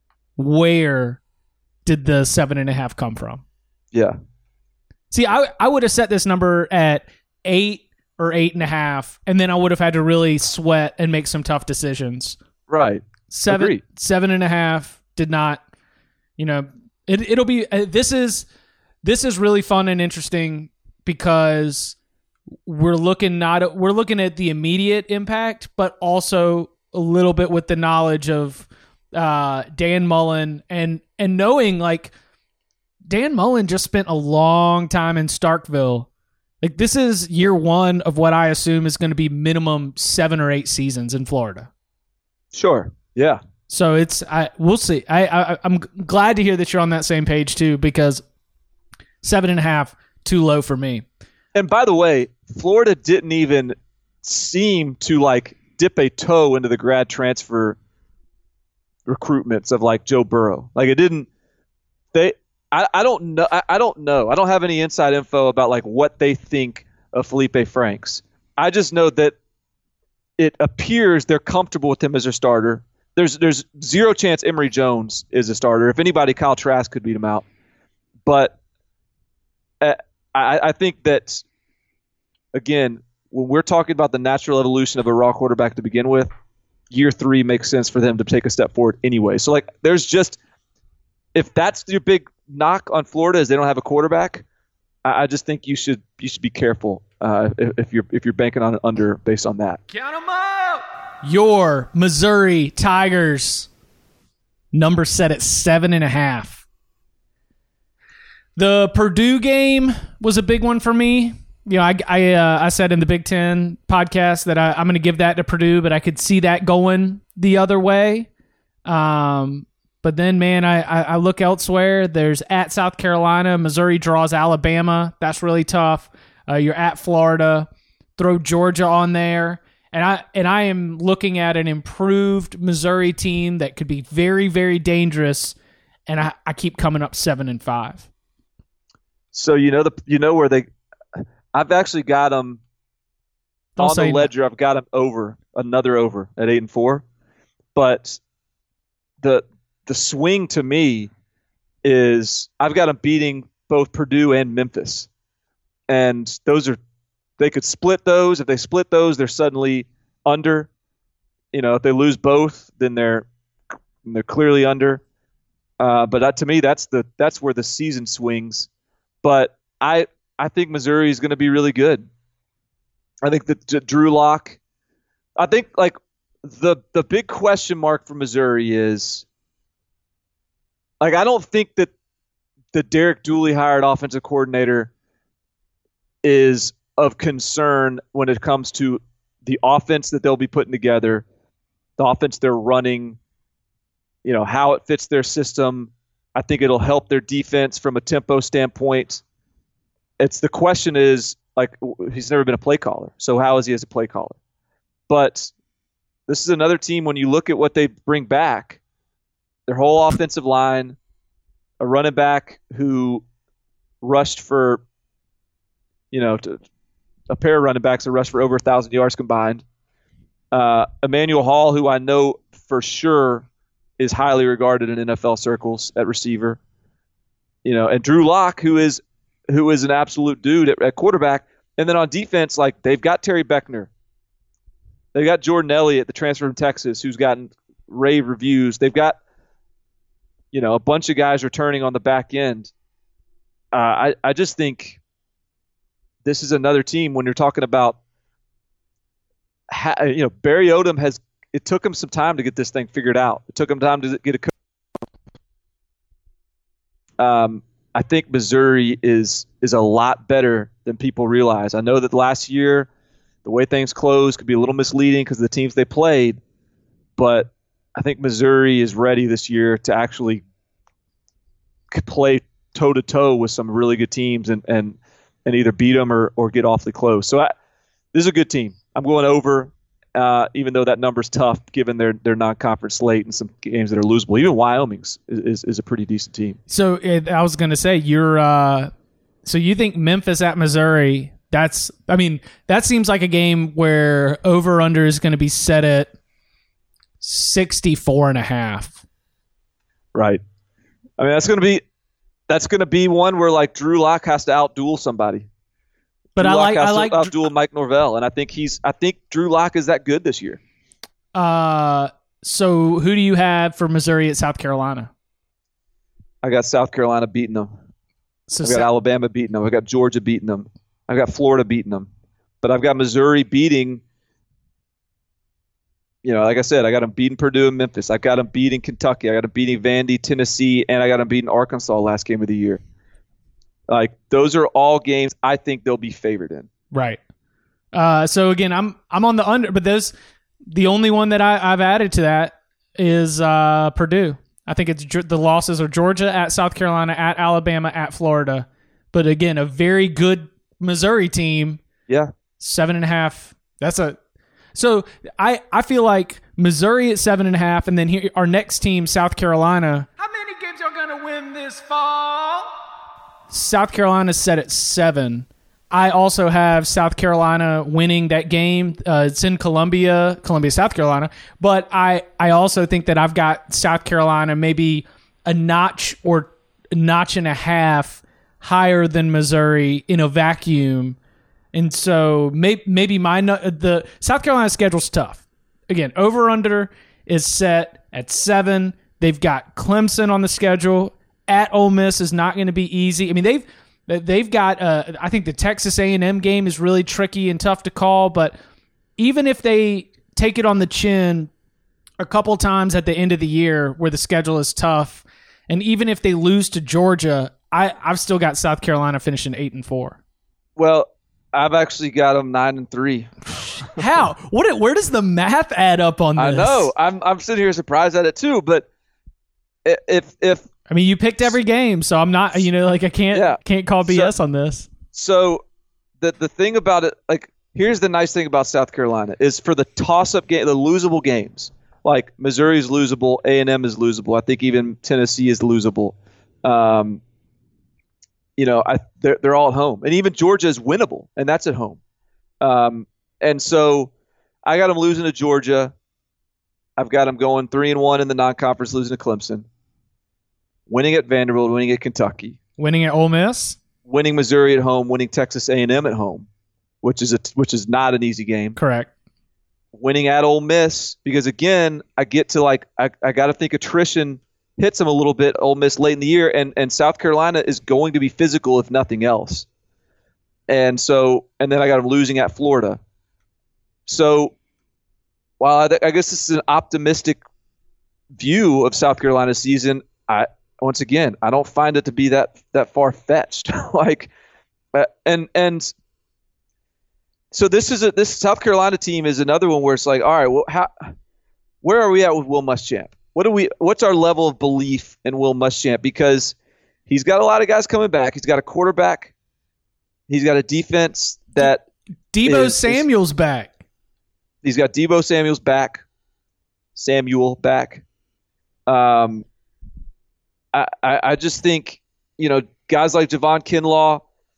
Where did the seven and a half come from? Yeah. See, I, I would have set this number at eight or eight and a half, and then I would have had to really sweat and make some tough decisions. Right. Seven, Agreed. seven and a half did not, you know, it, it'll be, uh, this is, this is really fun and interesting because we're looking not at, we're looking at the immediate impact, but also a little bit with the knowledge of uh, Dan Mullen and, and knowing like Dan Mullen just spent a long time in Starkville. Like, this is year one of what I assume is going to be minimum seven or eight seasons in Florida. Sure. Yeah. So it's I we'll see. I, I I'm glad to hear that you're on that same page too, because seven and a half too low for me. And by the way, Florida didn't even seem to like dip a toe into the grad transfer recruitments of like Joe Burrow. Like it didn't. They. I, I don't know. I, I don't know. I don't have any inside info about like what they think of Felipe Franks. I just know that it appears they're comfortable with him as their starter. There's there's zero chance Emory Jones is a starter. If anybody, Kyle Trask could beat him out. But uh, I, I think that, again, when we're talking about the natural evolution of a raw quarterback to begin with, year three makes sense for them to take a step forward anyway. So, like, there's just – if that's your big knock on Florida is they don't have a quarterback, I, I just think you should you should be careful uh, if, if you're if you're banking on an under based on that. Count them up! Your Missouri Tigers number set at seven and a half. The Purdue game was a big one for me. You know, I I, uh, I said in the Big Ten podcast that I, I'm going to give that to Purdue, but I could see that going the other way. Um, but then, man, I, I, I look elsewhere. There's at South Carolina. Missouri draws Alabama. That's really tough. Uh, you're at Florida. Throw Georgia on there. And I and I am looking at an improved Missouri team that could be very, very dangerous. And I, I keep coming up seven and five. So you know the you know where they. I've actually got them Don't on the ledger. That. I've got them over another over at eight and four, but the the swing to me is I've got them beating both Purdue and Memphis, and those are they could split those. If they split those, they're suddenly under. You know, if they lose both, then they're they're clearly under. Uh, but that, to me, that's the that's where the season swings. But I. I think Missouri is going to be really good. I think that Drew Lock. I think like the the big question mark for Missouri is like I don't think that the Derek Dooley hired offensive coordinator is of concern when it comes to the offense that they'll be putting together, the offense they're running, you know, how it fits their system. I think it'll help their defense from a tempo standpoint. It's the question is, like, he's never been a play caller, so how is he as a play caller? But this is another team, when you look at what they bring back, their whole offensive line, a running back who rushed for, you know, to, a pair of running backs that rushed for over one thousand yards combined. Uh, Emmanuel Hall, who I know for sure is highly regarded in N F L circles at receiver. You know, and Drew Lock, who is who is an absolute dude at, at quarterback. And then on defense, like, they've got Terry Beckner. They've got Jordan Elliott, the transfer from Texas, who's gotten rave reviews. They've got, you know, a bunch of guys returning on the back end. Uh, I, I just think this is another team when you're talking about, ha, you know, Barry Odom has, it took him some time to get this thing figured out. It took him time to get a coach. Um, I think Missouri is is a lot better than people realize. I know that last year, the way things closed could be a little misleading because of the teams they played, but I think Missouri is ready this year to actually play toe-to-toe with some really good teams and, and, and either beat them or, or get awfully close. So I, this is a good team. I'm going over, uh, even though that number's tough given their, their non-conference slate and some games that are losable. Even Wyoming's is, is, is a pretty decent team. So it, I was going to say, you're uh, so you think Memphis at Missouri, that's, I mean, that seems like a game where over-under is going to be set at sixty-four and a half. Right. I mean, that's going to be, that's going to be one where, like, Drew Lock has to outduel somebody. But Drew I like Lock I has like to outduel Mike Norvell, and I think he's I think Drew Lock is that good this year. Uh, so who do you have for Missouri at South Carolina? I got South Carolina beating them. So I've got Sa- Alabama beating them. I've got Georgia beating them. I've got Florida beating them. But I've got Missouri beating. You know, like I said, I got them beating Purdue and Memphis. I got them beating Kentucky. I got them beating Vandy, Tennessee, and I got them beating Arkansas last game of the year. Like, those are all games I think they'll be favored in. Right. Uh, so again, I'm I'm on the under, but those the only one that I, I've added to that is uh, Purdue. I think it's the losses are Georgia, at South Carolina, at Alabama, at Florida. But again, a very good Missouri team. Yeah. Seven and a half. That's a so I I feel like Missouri at seven and a half, and then here our next team, South Carolina. How many games are gonna win this fall? South Carolina's set at seven. I also have South Carolina winning that game. Uh, it's in Columbia, Columbia, South Carolina. But I, I also think that I've got South Carolina maybe a notch or a notch and a half higher than Missouri in a vacuum. And so maybe, maybe my the South Carolina schedule's tough. Again, over-under is set at seven. They've got Clemson on the schedule. At Ole Miss is not going to be easy. I mean, they've They've got, uh, I think the Texas A and M game is really tricky and tough to call, but even if they take it on the chin a couple times at the end of the year where the schedule is tough, and even if they lose to Georgia, I, I've still got South Carolina finishing eight and four. Well, I've actually got them nine and three. How? What? Where does the math add up on this? I know. I'm I'm sitting here surprised at it too, but if if I mean, you picked every game, so I'm not, you know, like I can't yeah. can't call B S so, on this. So the the thing about it, like, here's the nice thing about South Carolina is for the toss-up game, the losable games, like Missouri is losable, A and M is losable. I think even Tennessee is losable. Um, you know, I they're they're all at home, and even Georgia is winnable, and that's at home. Um, and so I got them losing to Georgia. I've got them going three and one in the non-conference, losing to Clemson. Winning at Vanderbilt, winning at Kentucky, winning at Ole Miss, winning Missouri at home, winning Texas A and M at home, which is a which is not an easy game. Correct. Winning at Ole Miss, because again, I get to like I, I got to think attrition hits them a little bit. Ole Miss late in the year, and and South Carolina is going to be physical if nothing else. And so, and then I got them losing at Florida. So, while I, I guess this is an optimistic view of South Carolina's season, I. Once again, I don't find it to be that that far fetched. like, uh, and and so this is a this South Carolina team is another one where it's like, all right, well, how where are we at with Will Muschamp? What do we? What's our level of belief in Will Muschamp? Because he's got a lot of guys coming back. He's got a quarterback. He's got a defense that Deebo is, Samuel's is, back. He's got Deebo Samuel's back. Samuel back. Um. I, I just think, you know, guys like Javon Kinlaw,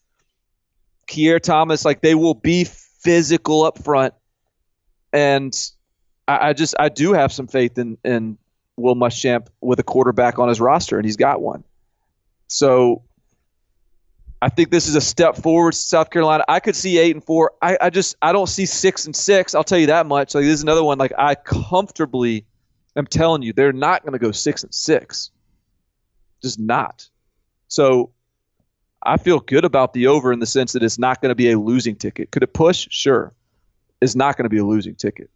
Keir Thomas, like they will be physical up front. And I, I just I do have some faith in, in Will Muschamp with a quarterback on his roster, and he's got one. So I think this is a step forward to South Carolina. I could see eight and four. I, I just I don't see six and six. I'll tell you that much. Like this is another one. Like I comfortably am telling you, they're not going to go six and six. Just not. So I feel good about the over in the sense that it's not going to be a losing ticket. Could it push? Sure. It's not going to be a losing ticket.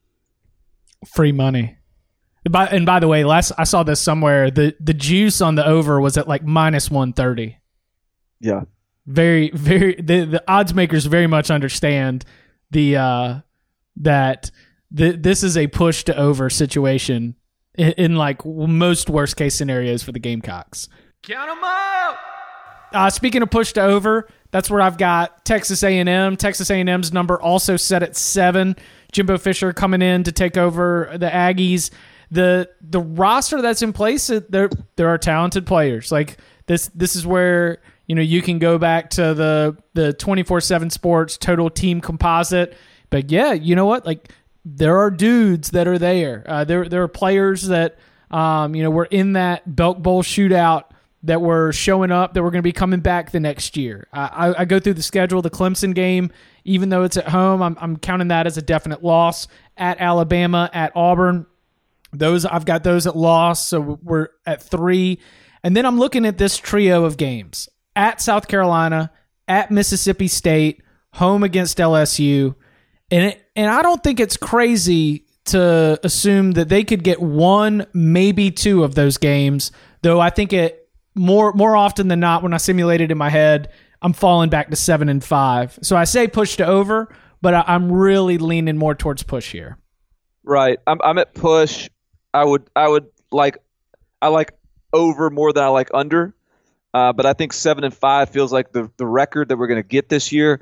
Free money. By, and by the way, last I saw this somewhere. The the juice on the over was at like minus one thirty. Yeah. Very, very. The, the odds makers very much understand the uh, that the, this is a push to over situation. In, in like most worst case scenarios for the Gamecocks. Count them up! Uh, speaking of push to over, that's where I've got Texas A and M. Texas A and M's number also set at seven. Jimbo Fisher coming in to take over the Aggies. The the roster that's in place, there there are talented players. Like this this is where, you know, you can go back to the the twenty-four seven Sports total team composite. But yeah, you know what? Like there are dudes that are there. Uh, there there are players that um, you know, were in that Belk Bowl shootout that were showing up, that were going to be coming back the next year. I, I, I go through the schedule. The Clemson game, even though it's at home, I'm I'm counting that as a definite loss. At Alabama, at Auburn, those I've got those at loss, so we're at three. And then I'm looking at this trio of games: at South Carolina, at Mississippi State, home against L S U. And it, and I don't think it's crazy to assume that they could get one, maybe two of those games, though I think it more more often than not, when I simulate it in my head, I'm falling back to seven and five. So I say push to over, but I, I'm really leaning more towards push here. Right. I'm I'm at push. I would I would like I like over more than I like under. Uh, but I think seven and five feels like the, the record that we're going to get this year.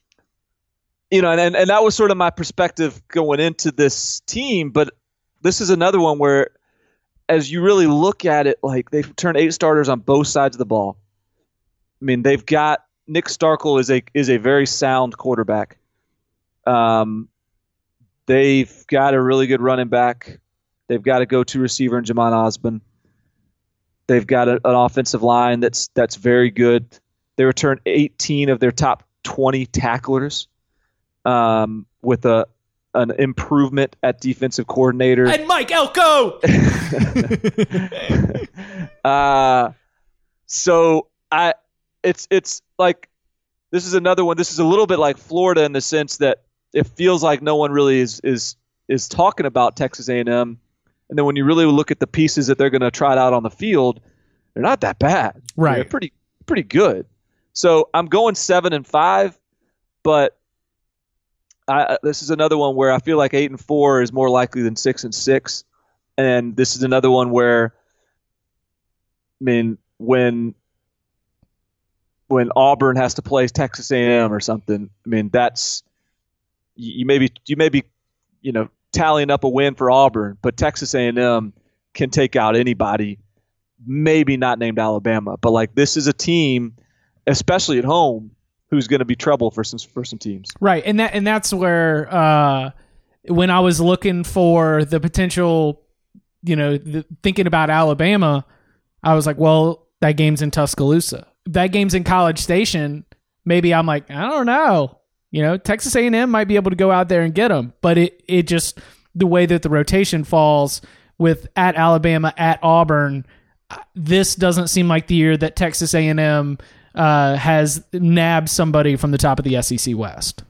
You know, and, and that was sort of my perspective going into this team. But this is another one where, as you really look at it, like they've turned eight starters on both sides of the ball. I mean, they've got Nick Starkel is a is a very sound quarterback. Um, they've got a really good running back. They've got a go-to receiver in Jamon Osborne. They've got a, an offensive line that's that's very good. They returned eighteen of their top twenty tacklers, um, with a an improvement at defensive coordinator. And Mike Elko. uh, so I, it's it's like this is another one. This is a little bit like Florida in the sense that it feels like no one really is is is talking about Texas A and M, and then when you really look at the pieces that they're going to try out on the field, they're not that bad. Right, they're pretty pretty good. So I'm going seven and five, but I, this is another one where I feel like eight and four is more likely than six and six, and this is another one where, I mean, when when Auburn has to play Texas A and M or something, I mean that's you, you may be you may be you know tallying up a win for Auburn, but Texas A and M can take out anybody, maybe not named Alabama, but like this is a team, especially at home, who's going to be trouble for some for some teams. Right, and that and that's where uh, when I was looking for the potential, you know, the, thinking about Alabama, I was like, well, that game's in Tuscaloosa. That game's in College Station. Maybe I'm like, I don't know. You know, Texas A and M might be able to go out there and get them, but it it just the way that the rotation falls with at Alabama, at Auburn, this doesn't seem like the year that Texas A and M Uh, has nabbed somebody from the top of the S E C West.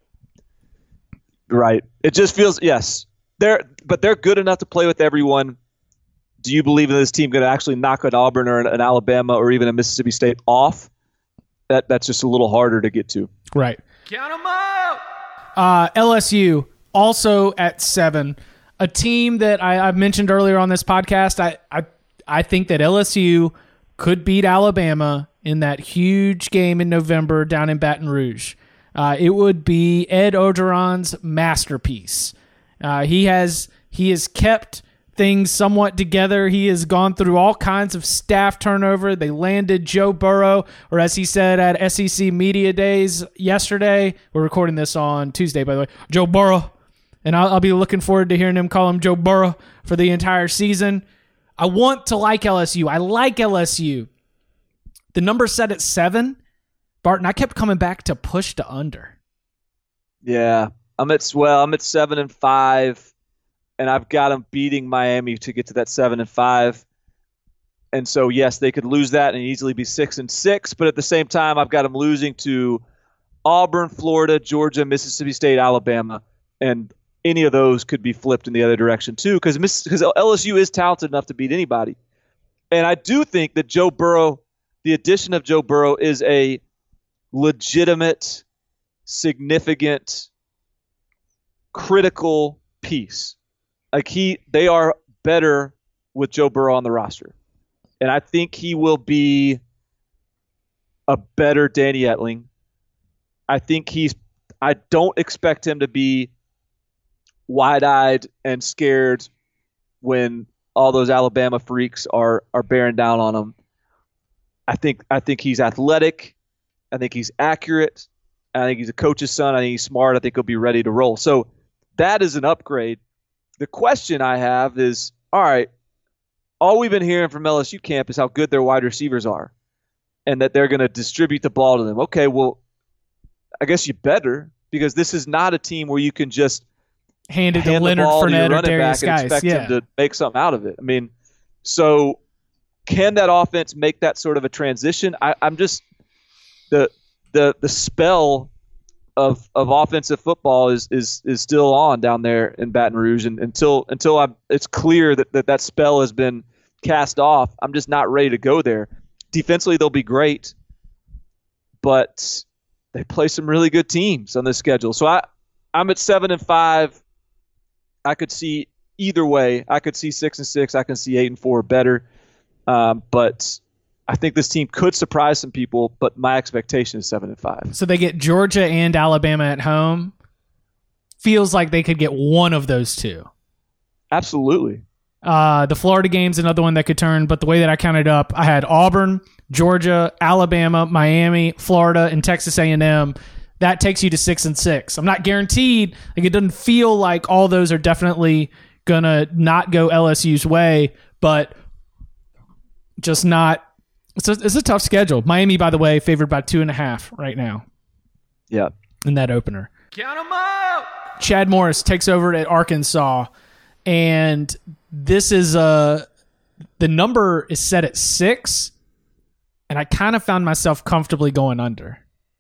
Right. It just feels, yes, they're but they're good enough to play with everyone. Do you believe in this team going to actually knock an Auburn or an, an Alabama or even a Mississippi State off? That that's just a little harder to get to. Right. Count them out. Uh, L S U also at seven, a team that I, I mentioned earlier on this podcast. I I I think that L S U could beat Alabama in that huge game in November down in Baton Rouge. Uh, it would be Ed Orgeron's masterpiece. Uh, he has he has kept things somewhat together. He has gone through all kinds of staff turnover. They landed Joe Burrow, or as he said at S E C Media Days yesterday. We're recording this on Tuesday, by the way. Joe Burrow. And I'll, I'll be looking forward to hearing him call him Joe Burrow for the entire season. I want to like L S U. I like L S U. The number set at seven, Barton, I kept coming back to push to under. Yeah, I'm at well, I'm at seven and five, and I've got them beating Miami to get to that seven and five. And so, yes, they could lose that and easily be six and six. But at the same time, I've got them losing to Auburn, Florida, Georgia, Mississippi State, Alabama, and any of those could be flipped in the other direction too, because because L S U is talented enough to beat anybody. And I do think that Joe Burrow, the addition of Joe Burrow, is a legitimate, significant, critical piece. Like he, they are better with Joe Burrow on the roster. And I think he will be a better Danny Etling. I think he's, I don't expect him to be wide-eyed and scared when all those Alabama freaks are are bearing down on him. I think I think he's athletic. I think he's accurate. I think he's a coach's son. I think he's smart. I think he'll be ready to roll. So that is an upgrade. The question I have is, all right, all we've been hearing from L S U camp is how good their wide receivers are and that they're going to distribute the ball to them. Okay, well, I guess you better, because this is not a team where you can just hand it hand to Leonard Fournette or Darius Guice. Expect yeah. him to make something out of it. I mean, so can that offense make that sort of a transition? I, I'm just the the the spell of of offensive football is is is still on down there in Baton Rouge, and until until I it's clear that, that that spell has been cast off, I'm just not ready to go there. Defensively, they'll be great, but they play some really good teams on this schedule. So I I'm at seven and five. I could see either way. I could see six and six. I can see eight and four better. Um, but I think this team could surprise some people. But my expectation is seven and five. So they get Georgia and Alabama at home. Feels like they could get one of those two. Absolutely. Uh, the Florida game's another one that could turn, but the way that I counted up, I had Auburn, Georgia, Alabama, Miami, Florida, and Texas A and M. That takes you to six and six. I'm not guaranteed. Like, it doesn't feel like all those are definitely gonna not go L S U's way, but just not. It's a, it's a tough schedule. Miami, by the way, favored by two and a half right now. Yeah, in that opener. Count them out. Chad Morris takes over at Arkansas, and this is uh the number is set at six, and I kind of found myself comfortably going under.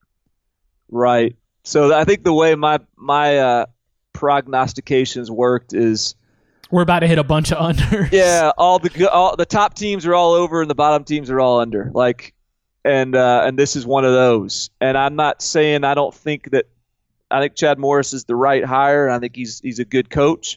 Right. So I think the way my my uh, prognostications worked is we're about to hit a bunch of unders. Yeah, all the all the top teams are all over, and the bottom teams are all under. Like, and uh, and this is one of those. And I'm not saying I don't think that. I think Chad Morris is the right hire, and I think he's he's a good coach.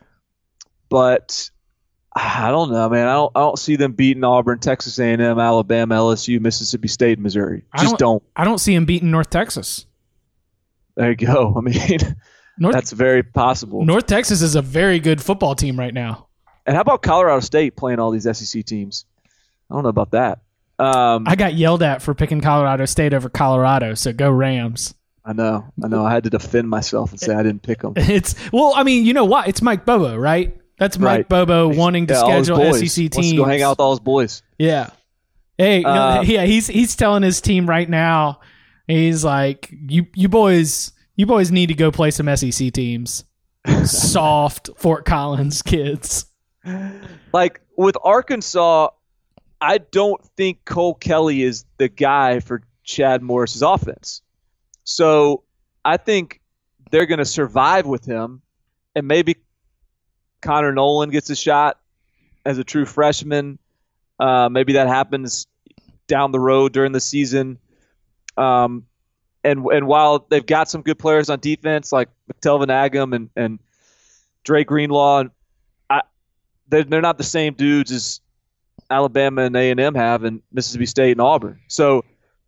But I don't know, man. I don't I don't see them beating Auburn, Texas A and M, Alabama, L S U, Mississippi State, and Missouri. Just I don't, don't. I don't see him beating North Texas. There you go. I mean, North, that's very possible. North Texas is a very good football team right now. And how about Colorado State playing all these S E C teams? I don't know about that. Um, I got yelled at for picking Colorado State over Colorado, so go Rams. I know. I know. I had to defend myself and say I didn't pick them. It's well, I mean, you know what? It's Mike Bobo, right? That's Mike right. Bobo wanting to yeah, schedule S E C teams. Wants to go hang out with all his boys. Yeah. Hey, uh, no, yeah, he's he's telling his team right now. He's like, you you boys, you boys need to go play some S E C teams. Soft Fort Collins kids. Like with Arkansas, I don't think Cole Kelly is the guy for Chad Morris's offense. So I think they're going to survive with him, and maybe Connor Nolan gets a shot as a true freshman. Uh, maybe that happens down the road during the season. Um, and and while they've got some good players on defense like McTelvin Agam and, and Drake Greenlaw, I, they're, they're not the same dudes as Alabama and A and M have, and Mississippi State and Auburn. So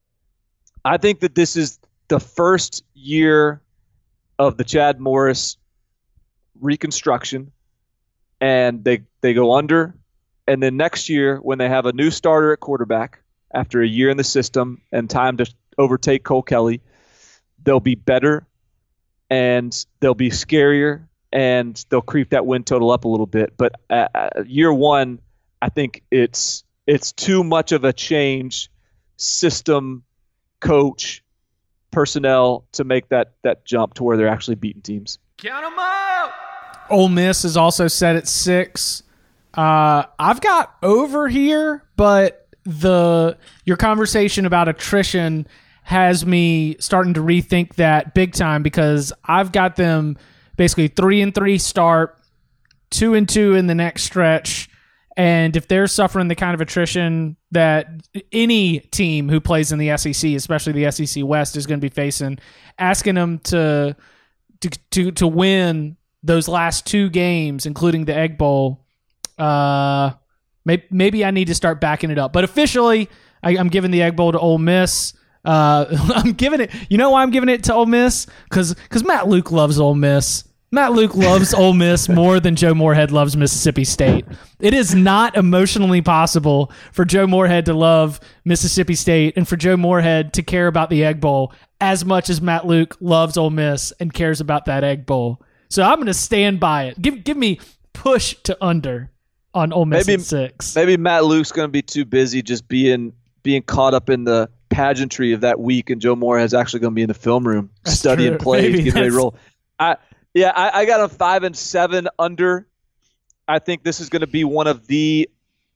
I think that this is the first year of the Chad Morris reconstruction, and they they go under. And then next year, when they have a new starter at quarterback after a year in the system and time to overtake Cole Kelly, they'll be better, and they'll be scarier, and they'll creep that win total up a little bit. But uh, year one, I think it's it's too much of a change, system, coach, personnel to make that that jump to where they're actually beating teams. Count them out. Ole Miss is also set at six. Uh, I've got over here, but the your conversation about attrition has me starting to rethink that big time, because I've got them basically three and three start, two and two in the next stretch. And if they're suffering the kind of attrition that any team who plays in the S E C, especially the S E C West, is going to be facing, asking them to to to, to win those last two games, including the Egg Bowl, uh, maybe, maybe I need to start backing it up. But officially, I, I'm giving the Egg Bowl to Ole Miss. Uh, I'm giving it. You know why I'm giving it to Ole Miss? Because because Matt Luke loves Ole Miss. Matt Luke loves Ole Miss more than Joe Moorhead loves Mississippi State. It is not emotionally possible for Joe Moorhead to love Mississippi State and for Joe Moorhead to care about the Egg Bowl as much as Matt Luke loves Ole Miss and cares about that Egg Bowl. So I'm going to stand by it. Give give me push to under on Ole Miss maybe, at six. Maybe Matt Luke's going to be too busy just being being caught up in the pageantry of that week, and Joe Moorhead's actually going to be in the film room That's studying true. plays, Maybe getting ready to that's- roll. I yeah, I, I got a five and seven under. I think this is going to be one of the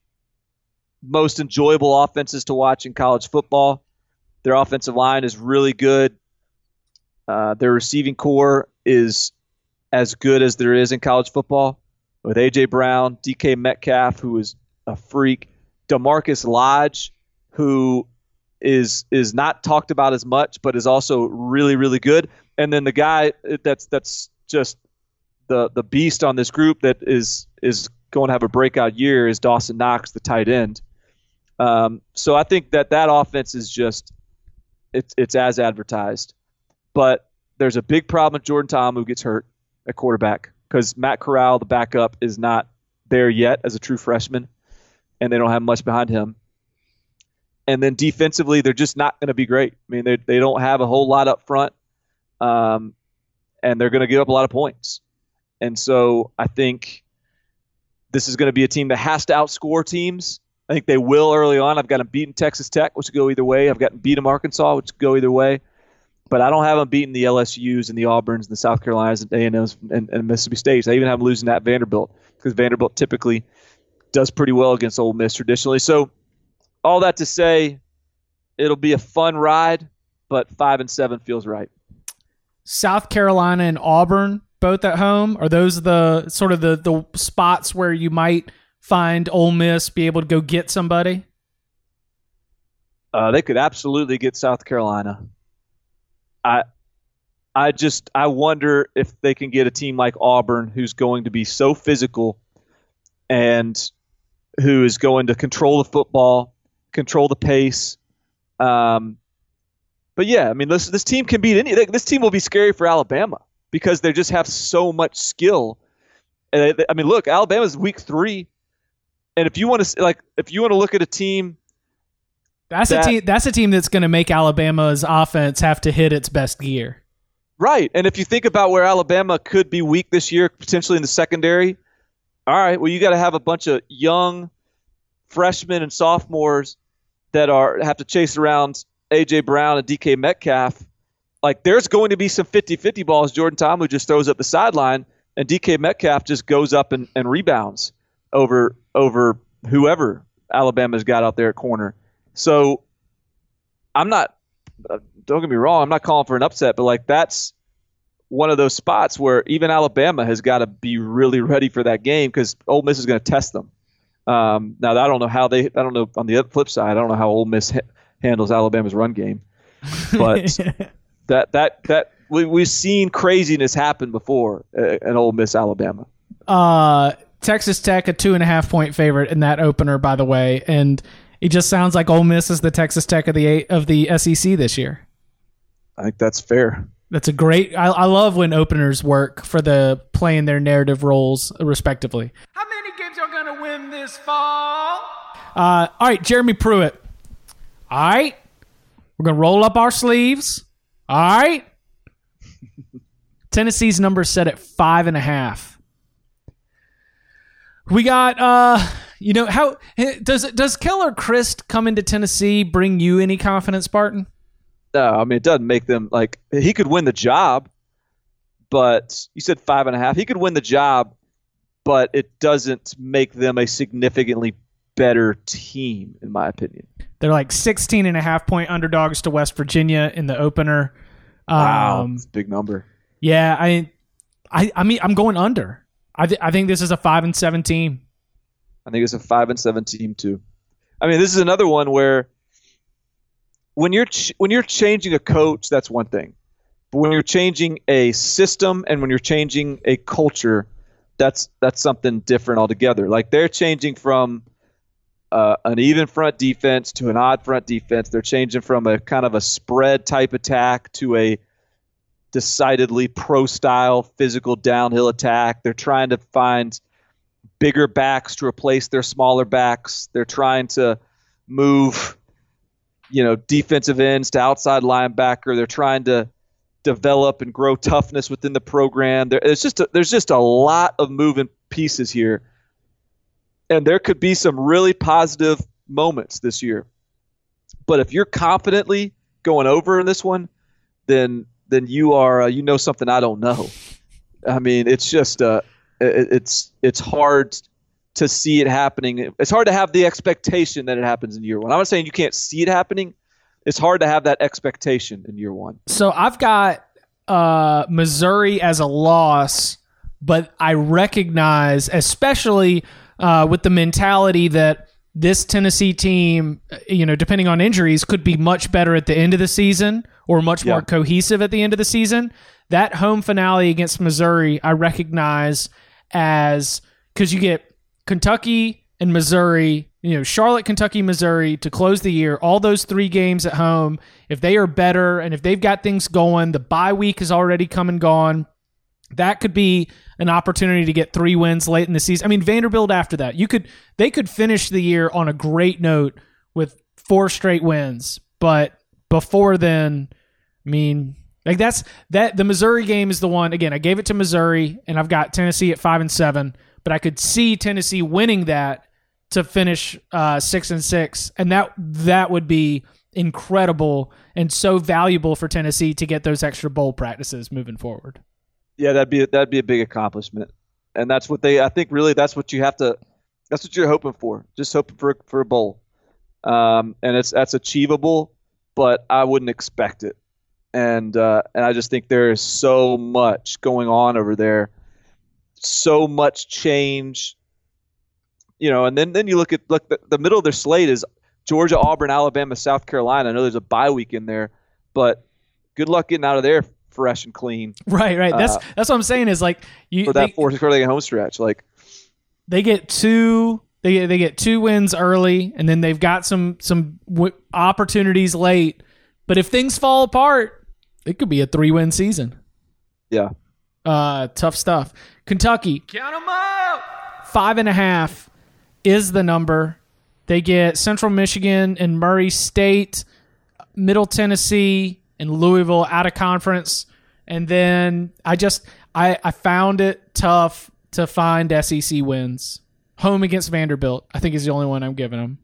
most enjoyable offenses to watch in college football. Their offensive line is really good. Uh, their receiving core is as good as there is in college football, with A J Brown, D K Metcalf, who is a freak, DeMarcus Lodge, who is is not talked about as much, but is also really, really good. And then the guy that's that's just the the beast on this group that is is going to have a breakout year is Dawson Knox, the tight end. Um, so I think that that offense is just it's it's as advertised. But there's a big problem with Jordan Tom, who gets hurt at quarterback, because Matt Corral, the backup, is not there yet as a true freshman, and they don't have much behind him. And then defensively, they're just not going to be great. I mean, they they don't have a whole lot up front, um, and they're going to give up a lot of points. And so I think this is going to be a team that has to outscore teams. I think they will early on. I've got them beating Texas Tech, which could go either way. I've got them beating Arkansas, which could go either way. But I don't have them beating the L S Us and the Auburns and the South Carolinas and A and M's and, and Mississippi States. I even have them losing at Vanderbilt because Vanderbilt typically does pretty well against Ole Miss traditionally. So all that to say, it'll be a fun ride, but five and seven feels right. South Carolina and Auburn, both at home. Are those the sort of the, the spots where you might find Ole Miss be able to go get somebody? Uh, they could absolutely get South Carolina. I, I just I wonder if they can get a team like Auburn, who's going to be so physical and who is going to control the football, control the pace. Um, but yeah, I mean, this this team can beat any. This team will be scary for Alabama because they just have so much skill. And I mean, look, Alabama's week three, and if you want to like, if you want to look at a team. That's that, a team. That's a team that's going to make Alabama's offense have to hit its best gear. Right, and if you think about where Alabama could be weak this year, potentially in the secondary, all right, well, you got to have a bunch of young freshmen and sophomores that are have to chase around A J Brown and D K Metcalf. Like, there's going to be some fifty-fifty balls. Jordan Ta'amu just throws up the sideline, and D K Metcalf just goes up and, and rebounds over over whoever Alabama's got out there at corner. So I'm not, don't get me wrong, I'm not calling for an upset, but like that's one of those spots where even Alabama has got to be really ready for that game because Ole Miss is going to test them. Um, now, I don't know how they, I don't know on the flip side, I don't know how Ole Miss ha- handles Alabama's run game, but that, that, that we, we've seen craziness happen before uh, in Ole Miss, Alabama. Uh, Texas Tech, a two and a half point favorite in that opener, by the way. And it just sounds like Ole Miss is the Texas Tech of the of the S E C this year. I think that's fair. That's a great. I, I love when openers work for the playing their narrative roles respectively. How many games are going to win this fall? Uh, all right, Jeremy Pruitt. All right, we're going to roll up our sleeves. All right. Tennessee's number set at five and a half. We got. Uh, You know, how does does Keller Christ come into Tennessee bring you any confidence, Barton? No, I mean, it doesn't make them like he could win the job, but you said five and a half. He could win the job, but it doesn't make them a significantly better team, in my opinion. They're like sixteen and a half point underdogs to West Virginia in the opener. Wow, um, that's a big number. Yeah, I, I, I mean, I'm going under. I, th- I think this is a five and seven team. I think it's a five and seven team too. I mean, this is another one where when you're ch- when you're changing a coach, that's one thing. But when you're changing a system and when you're changing a culture, that's that's something different altogether. Like they're changing from uh, an even front defense to an odd front defense. They're changing from a kind of a spread type attack to a decidedly pro style physical downhill attack. They're trying to find bigger backs to replace their smaller backs. They're trying to move, you know, defensive ends to outside linebacker. They're trying to develop and grow toughness within the program. There, it's just a, there's just a lot of moving pieces here, and there could be some really positive moments this year. But if you're confidently going over in this one, then then you are uh, you know something I don't know. I mean, it's just uh, it, it's it's hard to see it happening. It's hard to have the expectation that it happens in year one. I'm not saying you can't see it happening. It's hard to have that expectation in year one. So I've got uh, Missouri as a loss, but I recognize, especially uh, with the mentality that this Tennessee team, you know, depending on injuries, could be much better at the end of the season or much yeah. more cohesive at the end of the season. That home finale against Missouri, I recognize as, because you get Kentucky and Missouri, you know, Charlotte, Kentucky, Missouri to close the year, all those three games at home, if they are better and if they've got things going, the bye week is already come and gone. That could be an opportunity to get three wins late in the season. I mean, Vanderbilt after that, you could they could finish the year on a great note with four straight wins. But before then, I mean, like that's that the Missouri game is the one. Again, I gave it to Missouri, and I've got Tennessee at five and seven. But I could see Tennessee winning that to finish uh, six and six, and that that would be incredible and so valuable for Tennessee to get those extra bowl practices moving forward. Yeah, that'd be that'd be a big accomplishment, and that's what they. I think really that's what you have to. That's what you're hoping for. Just hoping for for a bowl, um, and it's that's achievable, but I wouldn't expect it, and uh, and I just think there is so much going on over there, so much change, you know. And then, then you look at look the, the middle of their slate is Georgia, Auburn, Alabama, South Carolina. I know there's a bye week in there, but good luck getting out of there fresh and clean. Right, right. That's uh, that's what I'm saying is like you for that they, fourth quarter home stretch. Like they get two, they get, they get two wins early, and then they've got some some w- opportunities late. But if things fall apart, it could be a three win season. Yeah, uh, tough stuff. Kentucky, count them out. Five and a half is the number. They get Central Michigan and Murray State, Middle Tennessee, and Louisville out of conference. And then I just I, I found it tough to find S E C wins. Home against Vanderbilt, I think, is the only one I'm giving them.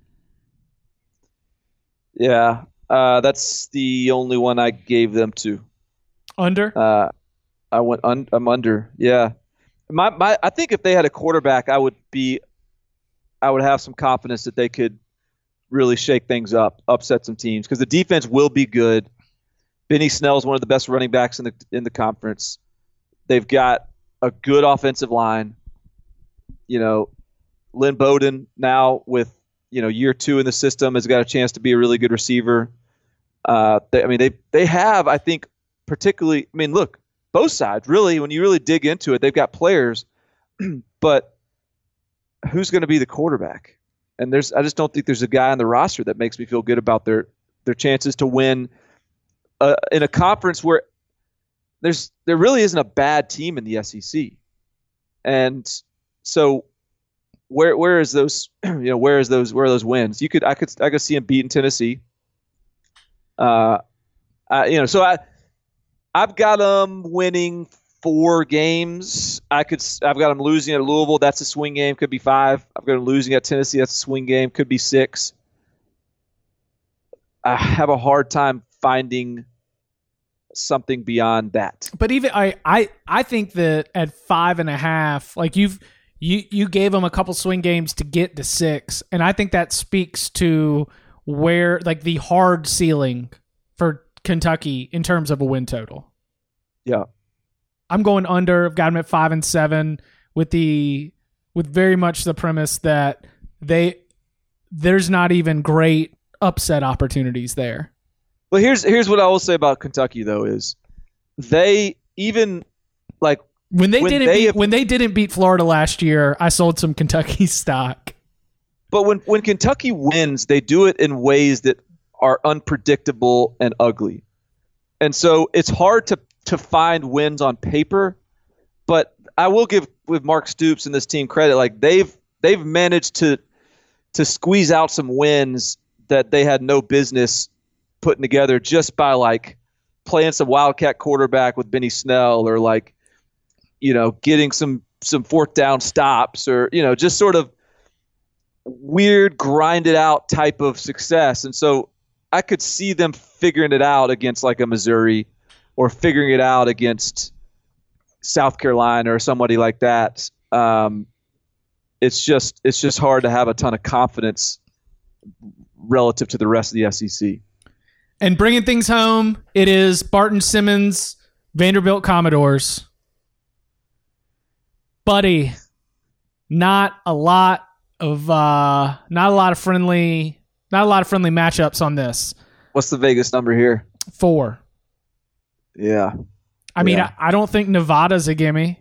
Yeah, uh, that's the only one I gave them to. Under? Uh, I went. Un- I'm under. Yeah, my my. I think if they had a quarterback, I would be. I would have some confidence that they could really shake things up, upset some teams, because the defense will be good. Benny Snell is one of the best running backs in the in the conference. They've got a good offensive line. You know, Lynn Bowden now with you know year two in the system has got a chance to be a really good receiver. Uh, they, I mean, they they have I think particularly. I mean, look, both sides really. When you really dig into it, they've got players, but who's going to be the quarterback? And there's I just don't think there's a guy on the roster that makes me feel good about their their chances to win. Uh, in a conference where there's there really isn't a bad team in the S E C, and so where where is those you know where is those where are those wins? You could I could I could see them beating Tennessee. Uh, I, you know so I I've got them winning four games. I could I've got them losing at Louisville. That's a swing game. Could be five. I've got them losing at Tennessee. That's a swing game. Could be six. I have a hard time finding something beyond that. But even I, I, I think that at five and a half, like you've you you gave them a couple swing games to get to six, and I think that speaks to where like the hard ceiling for Kentucky in terms of a win total. Yeah, I'm going under. I've got them at five and seven with the with very much the premise that they there's not even great upset opportunities there. Well, here's here's what I will say about Kentucky though is they even like when they when didn't they beat, have, when they didn't beat Florida last year, I sold some Kentucky stock. But when when Kentucky wins, they do it in ways that are unpredictable and ugly, and so it's hard to to find wins on paper. But I will give with Mark Stoops and this team credit, like they've they've managed to to squeeze out some wins that they had no business putting together just by like playing some wildcat quarterback with Benny Snell, or like, you know, getting some, some fourth down stops, or, you know, just sort of weird grinded out type of success. And so I could see them figuring it out against like a Missouri, or figuring it out against South Carolina or somebody like that. Um, it's just, it's just hard to have a ton of confidence relative to the rest of the S E C. And bringing things home, it is Barton Simmons, Vanderbilt Commodores. Buddy, not a lot of uh, not a lot of friendly, not a lot of friendly matchups on this. What's the Vegas number here? Four. Yeah. I mean, yeah. I, I don't think Nevada's a gimme.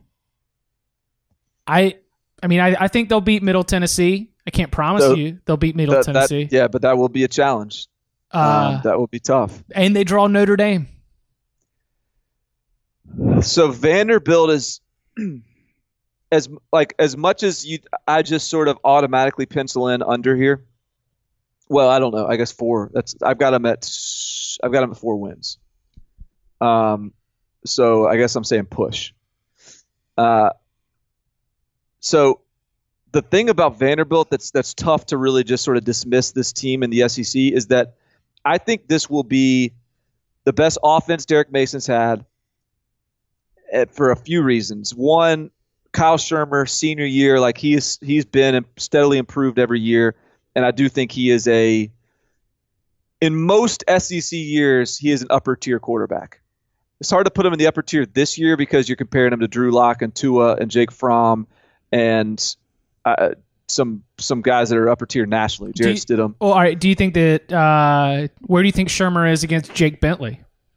I, I mean, I, I think they'll beat Middle Tennessee. I can't promise so, you they'll beat Middle that, Tennessee. That, yeah, but that will be a challenge. Uh, um, that will be tough. And they draw Notre Dame. So Vanderbilt is as like as much as you. I just sort of automatically pencil in under here. Well, I don't know. I guess four. That's I've got them at. I've got them at four wins. Um, so I guess I'm saying push. Uh, so the thing about Vanderbilt that's that's tough to really just sort of dismiss this team in the S E C is that I think this will be the best offense Derek Mason's had for a few reasons. One, Kyle Shermer, senior year, like he's he's been steadily improved every year, and I do think he is a in most S E C years he is an upper tier quarterback. It's hard to put him in the upper tier this year because you're comparing him to Drew Lock and Tua and Jake Fromm and uh, some some guys that are upper tier nationally. Jarrett Stidham. Oh, all right. Do you think that uh, where do you think Shermer is against Jake Bentley?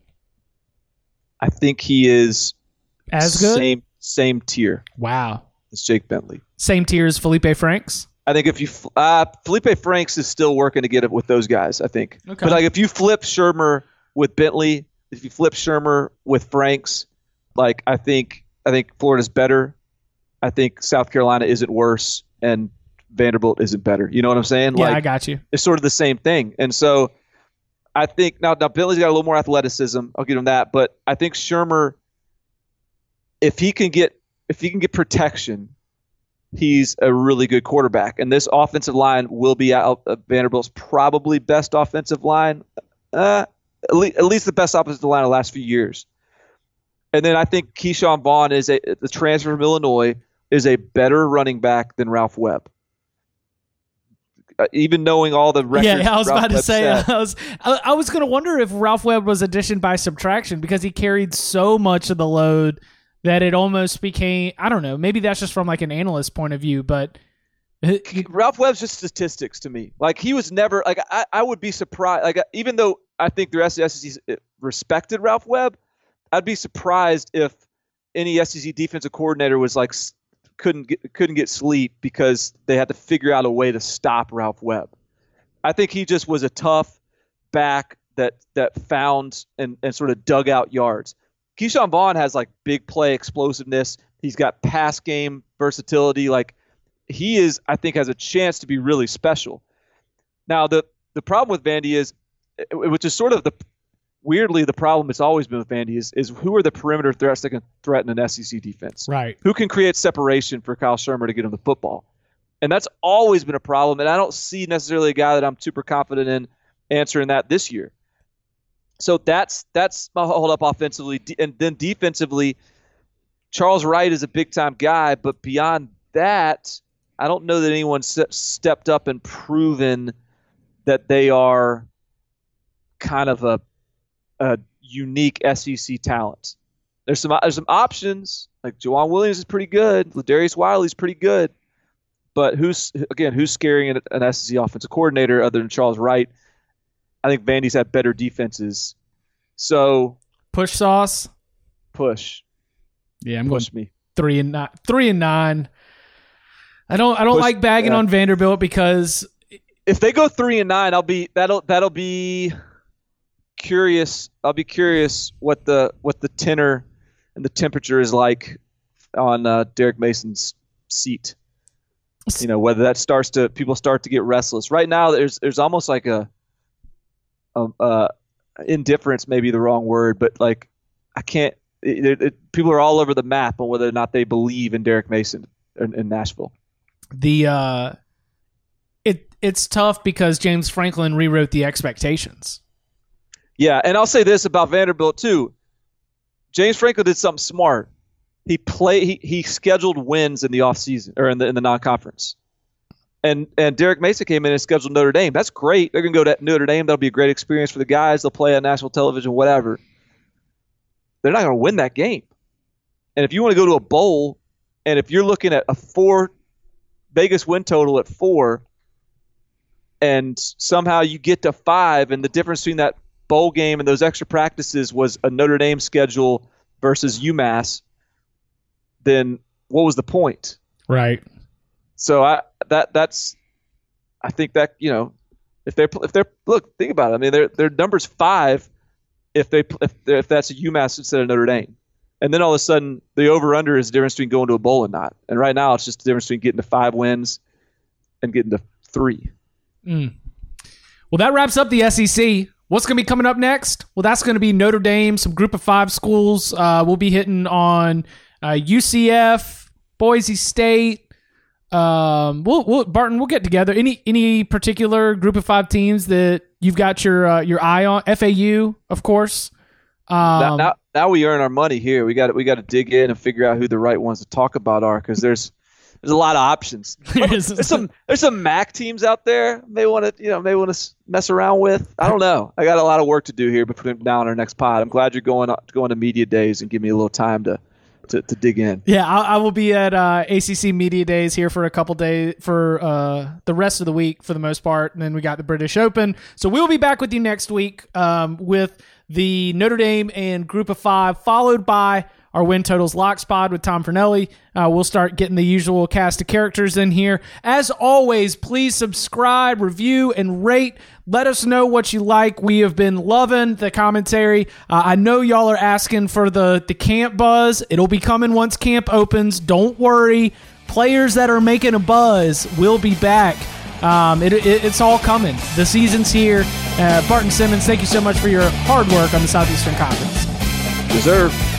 I think he is as good. Same same tier. Wow. As Jake Bentley. Same tier as Felipe Franks. I think if you uh, Felipe Franks is still working to get it with those guys. I think. Okay. But like if you flip Shermer with Bentley, if you flip Shermer with Franks, like I think I think Florida's better. I think South Carolina isn't worse, and Vanderbilt isn't better. You know what I'm saying? Yeah, like, I got you. It's sort of the same thing. And so I think now, now Bentley's got a little more athleticism. I'll give him that. But I think Shermer, if he can get if he can get protection, he's a really good quarterback. And this offensive line will be out uh, Vanderbilt's probably best offensive line, uh, at, le- at least the best offensive line of the last few years. And then I think Keyshawn Vaughn is a the transfer from Illinois is a better running back than Ralph Webb. Uh, even knowing all the records. Yeah, I was Ralph about to Webb say. set. I was I, I was going to wonder if Ralph Webb was addition by subtraction because he carried so much of the load that it almost became. I don't know. Maybe that's just from like an analyst point of view, but Ralph Webb's just statistics to me. Like he was never like I, I would be surprised. Like even though I think the rest of the S E C respected Ralph Webb, I'd be surprised if any S E C defensive coordinator was like couldn't get, couldn't get sleep because they had to figure out a way to stop Ralph Webb. I think he just was a tough back that that found and, and sort of dug out yards. Keyshawn Vaughn has like big play explosiveness. He's got pass game versatility. Like he is, I think, has a chance to be really special. Now the the problem with Vandy is, which is sort of the weirdly the problem it's always been with Vandy is is who are the perimeter threats that can threaten an S E C defense? Right. Who can create separation for Kyle Shermer to get him the football? And that's always been a problem. And I don't see necessarily a guy that I'm super confident in answering that this year. So that's that's my hold up offensively. And then defensively, Charles Wright is a big time guy, but beyond that, I don't know that anyone stepped up and proven that they are kind of a a unique S E C talent. There's some there's some options, like Juwan Williams is pretty good, Ladarius Wiley's pretty good, but who's again who's scaring an, an S E C offensive coordinator other than Charles Wright? I think Vandy's had better defenses, so push sauce, push. Yeah, I'm push going me three and nine. Three and nine. I don't I don't push, like bagging yeah. on Vanderbilt because if they go three and nine, I'll be that'll that'll be. Curious, I'll be curious what the what the tenor and the temperature is like on uh, Derek Mason's seat. You know, whether that starts to people start to get restless. Right now, there's there's almost like a, a uh, indifference, maybe the wrong word, but like I can't. It, it, people are all over the map on whether or not they believe in Derek Mason in, in Nashville. The uh, it it's tough because James Franklin rewrote the expectations. Yeah, and I'll say this about Vanderbilt too. James Franklin did something smart. He play he, he scheduled wins in the offseason or in the in the non-conference. And and Derek Mason came in and scheduled Notre Dame. That's great. They're gonna go to Notre Dame. That'll be a great experience for the guys. They'll play on national television, whatever. They're not gonna win that game. And if you want to go to a bowl, and if you're looking at a four Vegas win total at four, and somehow you get to five, and the difference between that bowl game and those extra practices was a Notre Dame schedule versus UMass, then what was the point? Right. So I that that's I think that, you know, if they're if they're look think about it. I mean, their their number's five if they if if that's a UMass instead of Notre Dame, And then all of a sudden, the over-under is the difference between going to a bowl and not. And right now, it's just the difference between getting to five wins and getting to three. Mm. Well, that wraps up the S E C. What's going to be coming up next? Well, that's going to be Notre Dame, some group of five schools. Uh, we'll be hitting on uh, U C F, Boise State. Um, we'll, we'll, Barton, we'll get together. Any any particular group of five teams that you've got your uh, your eye on? F A U, of course. Um, now, now, now we earn our money here. We got we got to dig in and figure out who the right ones to talk about are, because there's there's a lot of options. there's some there's some M A C teams out there may want to you know may want to mess around with. I don't know. I got a lot of work to do here between now and our next pod. I'm glad you're going going to media days and give me a little time to. To, to dig in. Yeah, I, I will be at uh, A C C Media Days here for a couple days for uh, the rest of the week for the most part, and then we got the British Open. So we'll be back with you next week um, with the Notre Dame and Group of Five, followed by our Win Totals Locks Pod with Tom Fernelli. Uh, we'll start getting the usual cast of characters in here. As always, please subscribe, review, and rate. Let us know what you like. We have been loving the commentary. Uh, I know y'all are asking for the, the camp buzz. It'll be coming once camp opens. Don't worry. Players that are making a buzz will be back. Um, it, it, it's all coming. The season's here. Uh, Barton Simmons, thank you so much for your hard work on the Southeastern Conference. Deserve.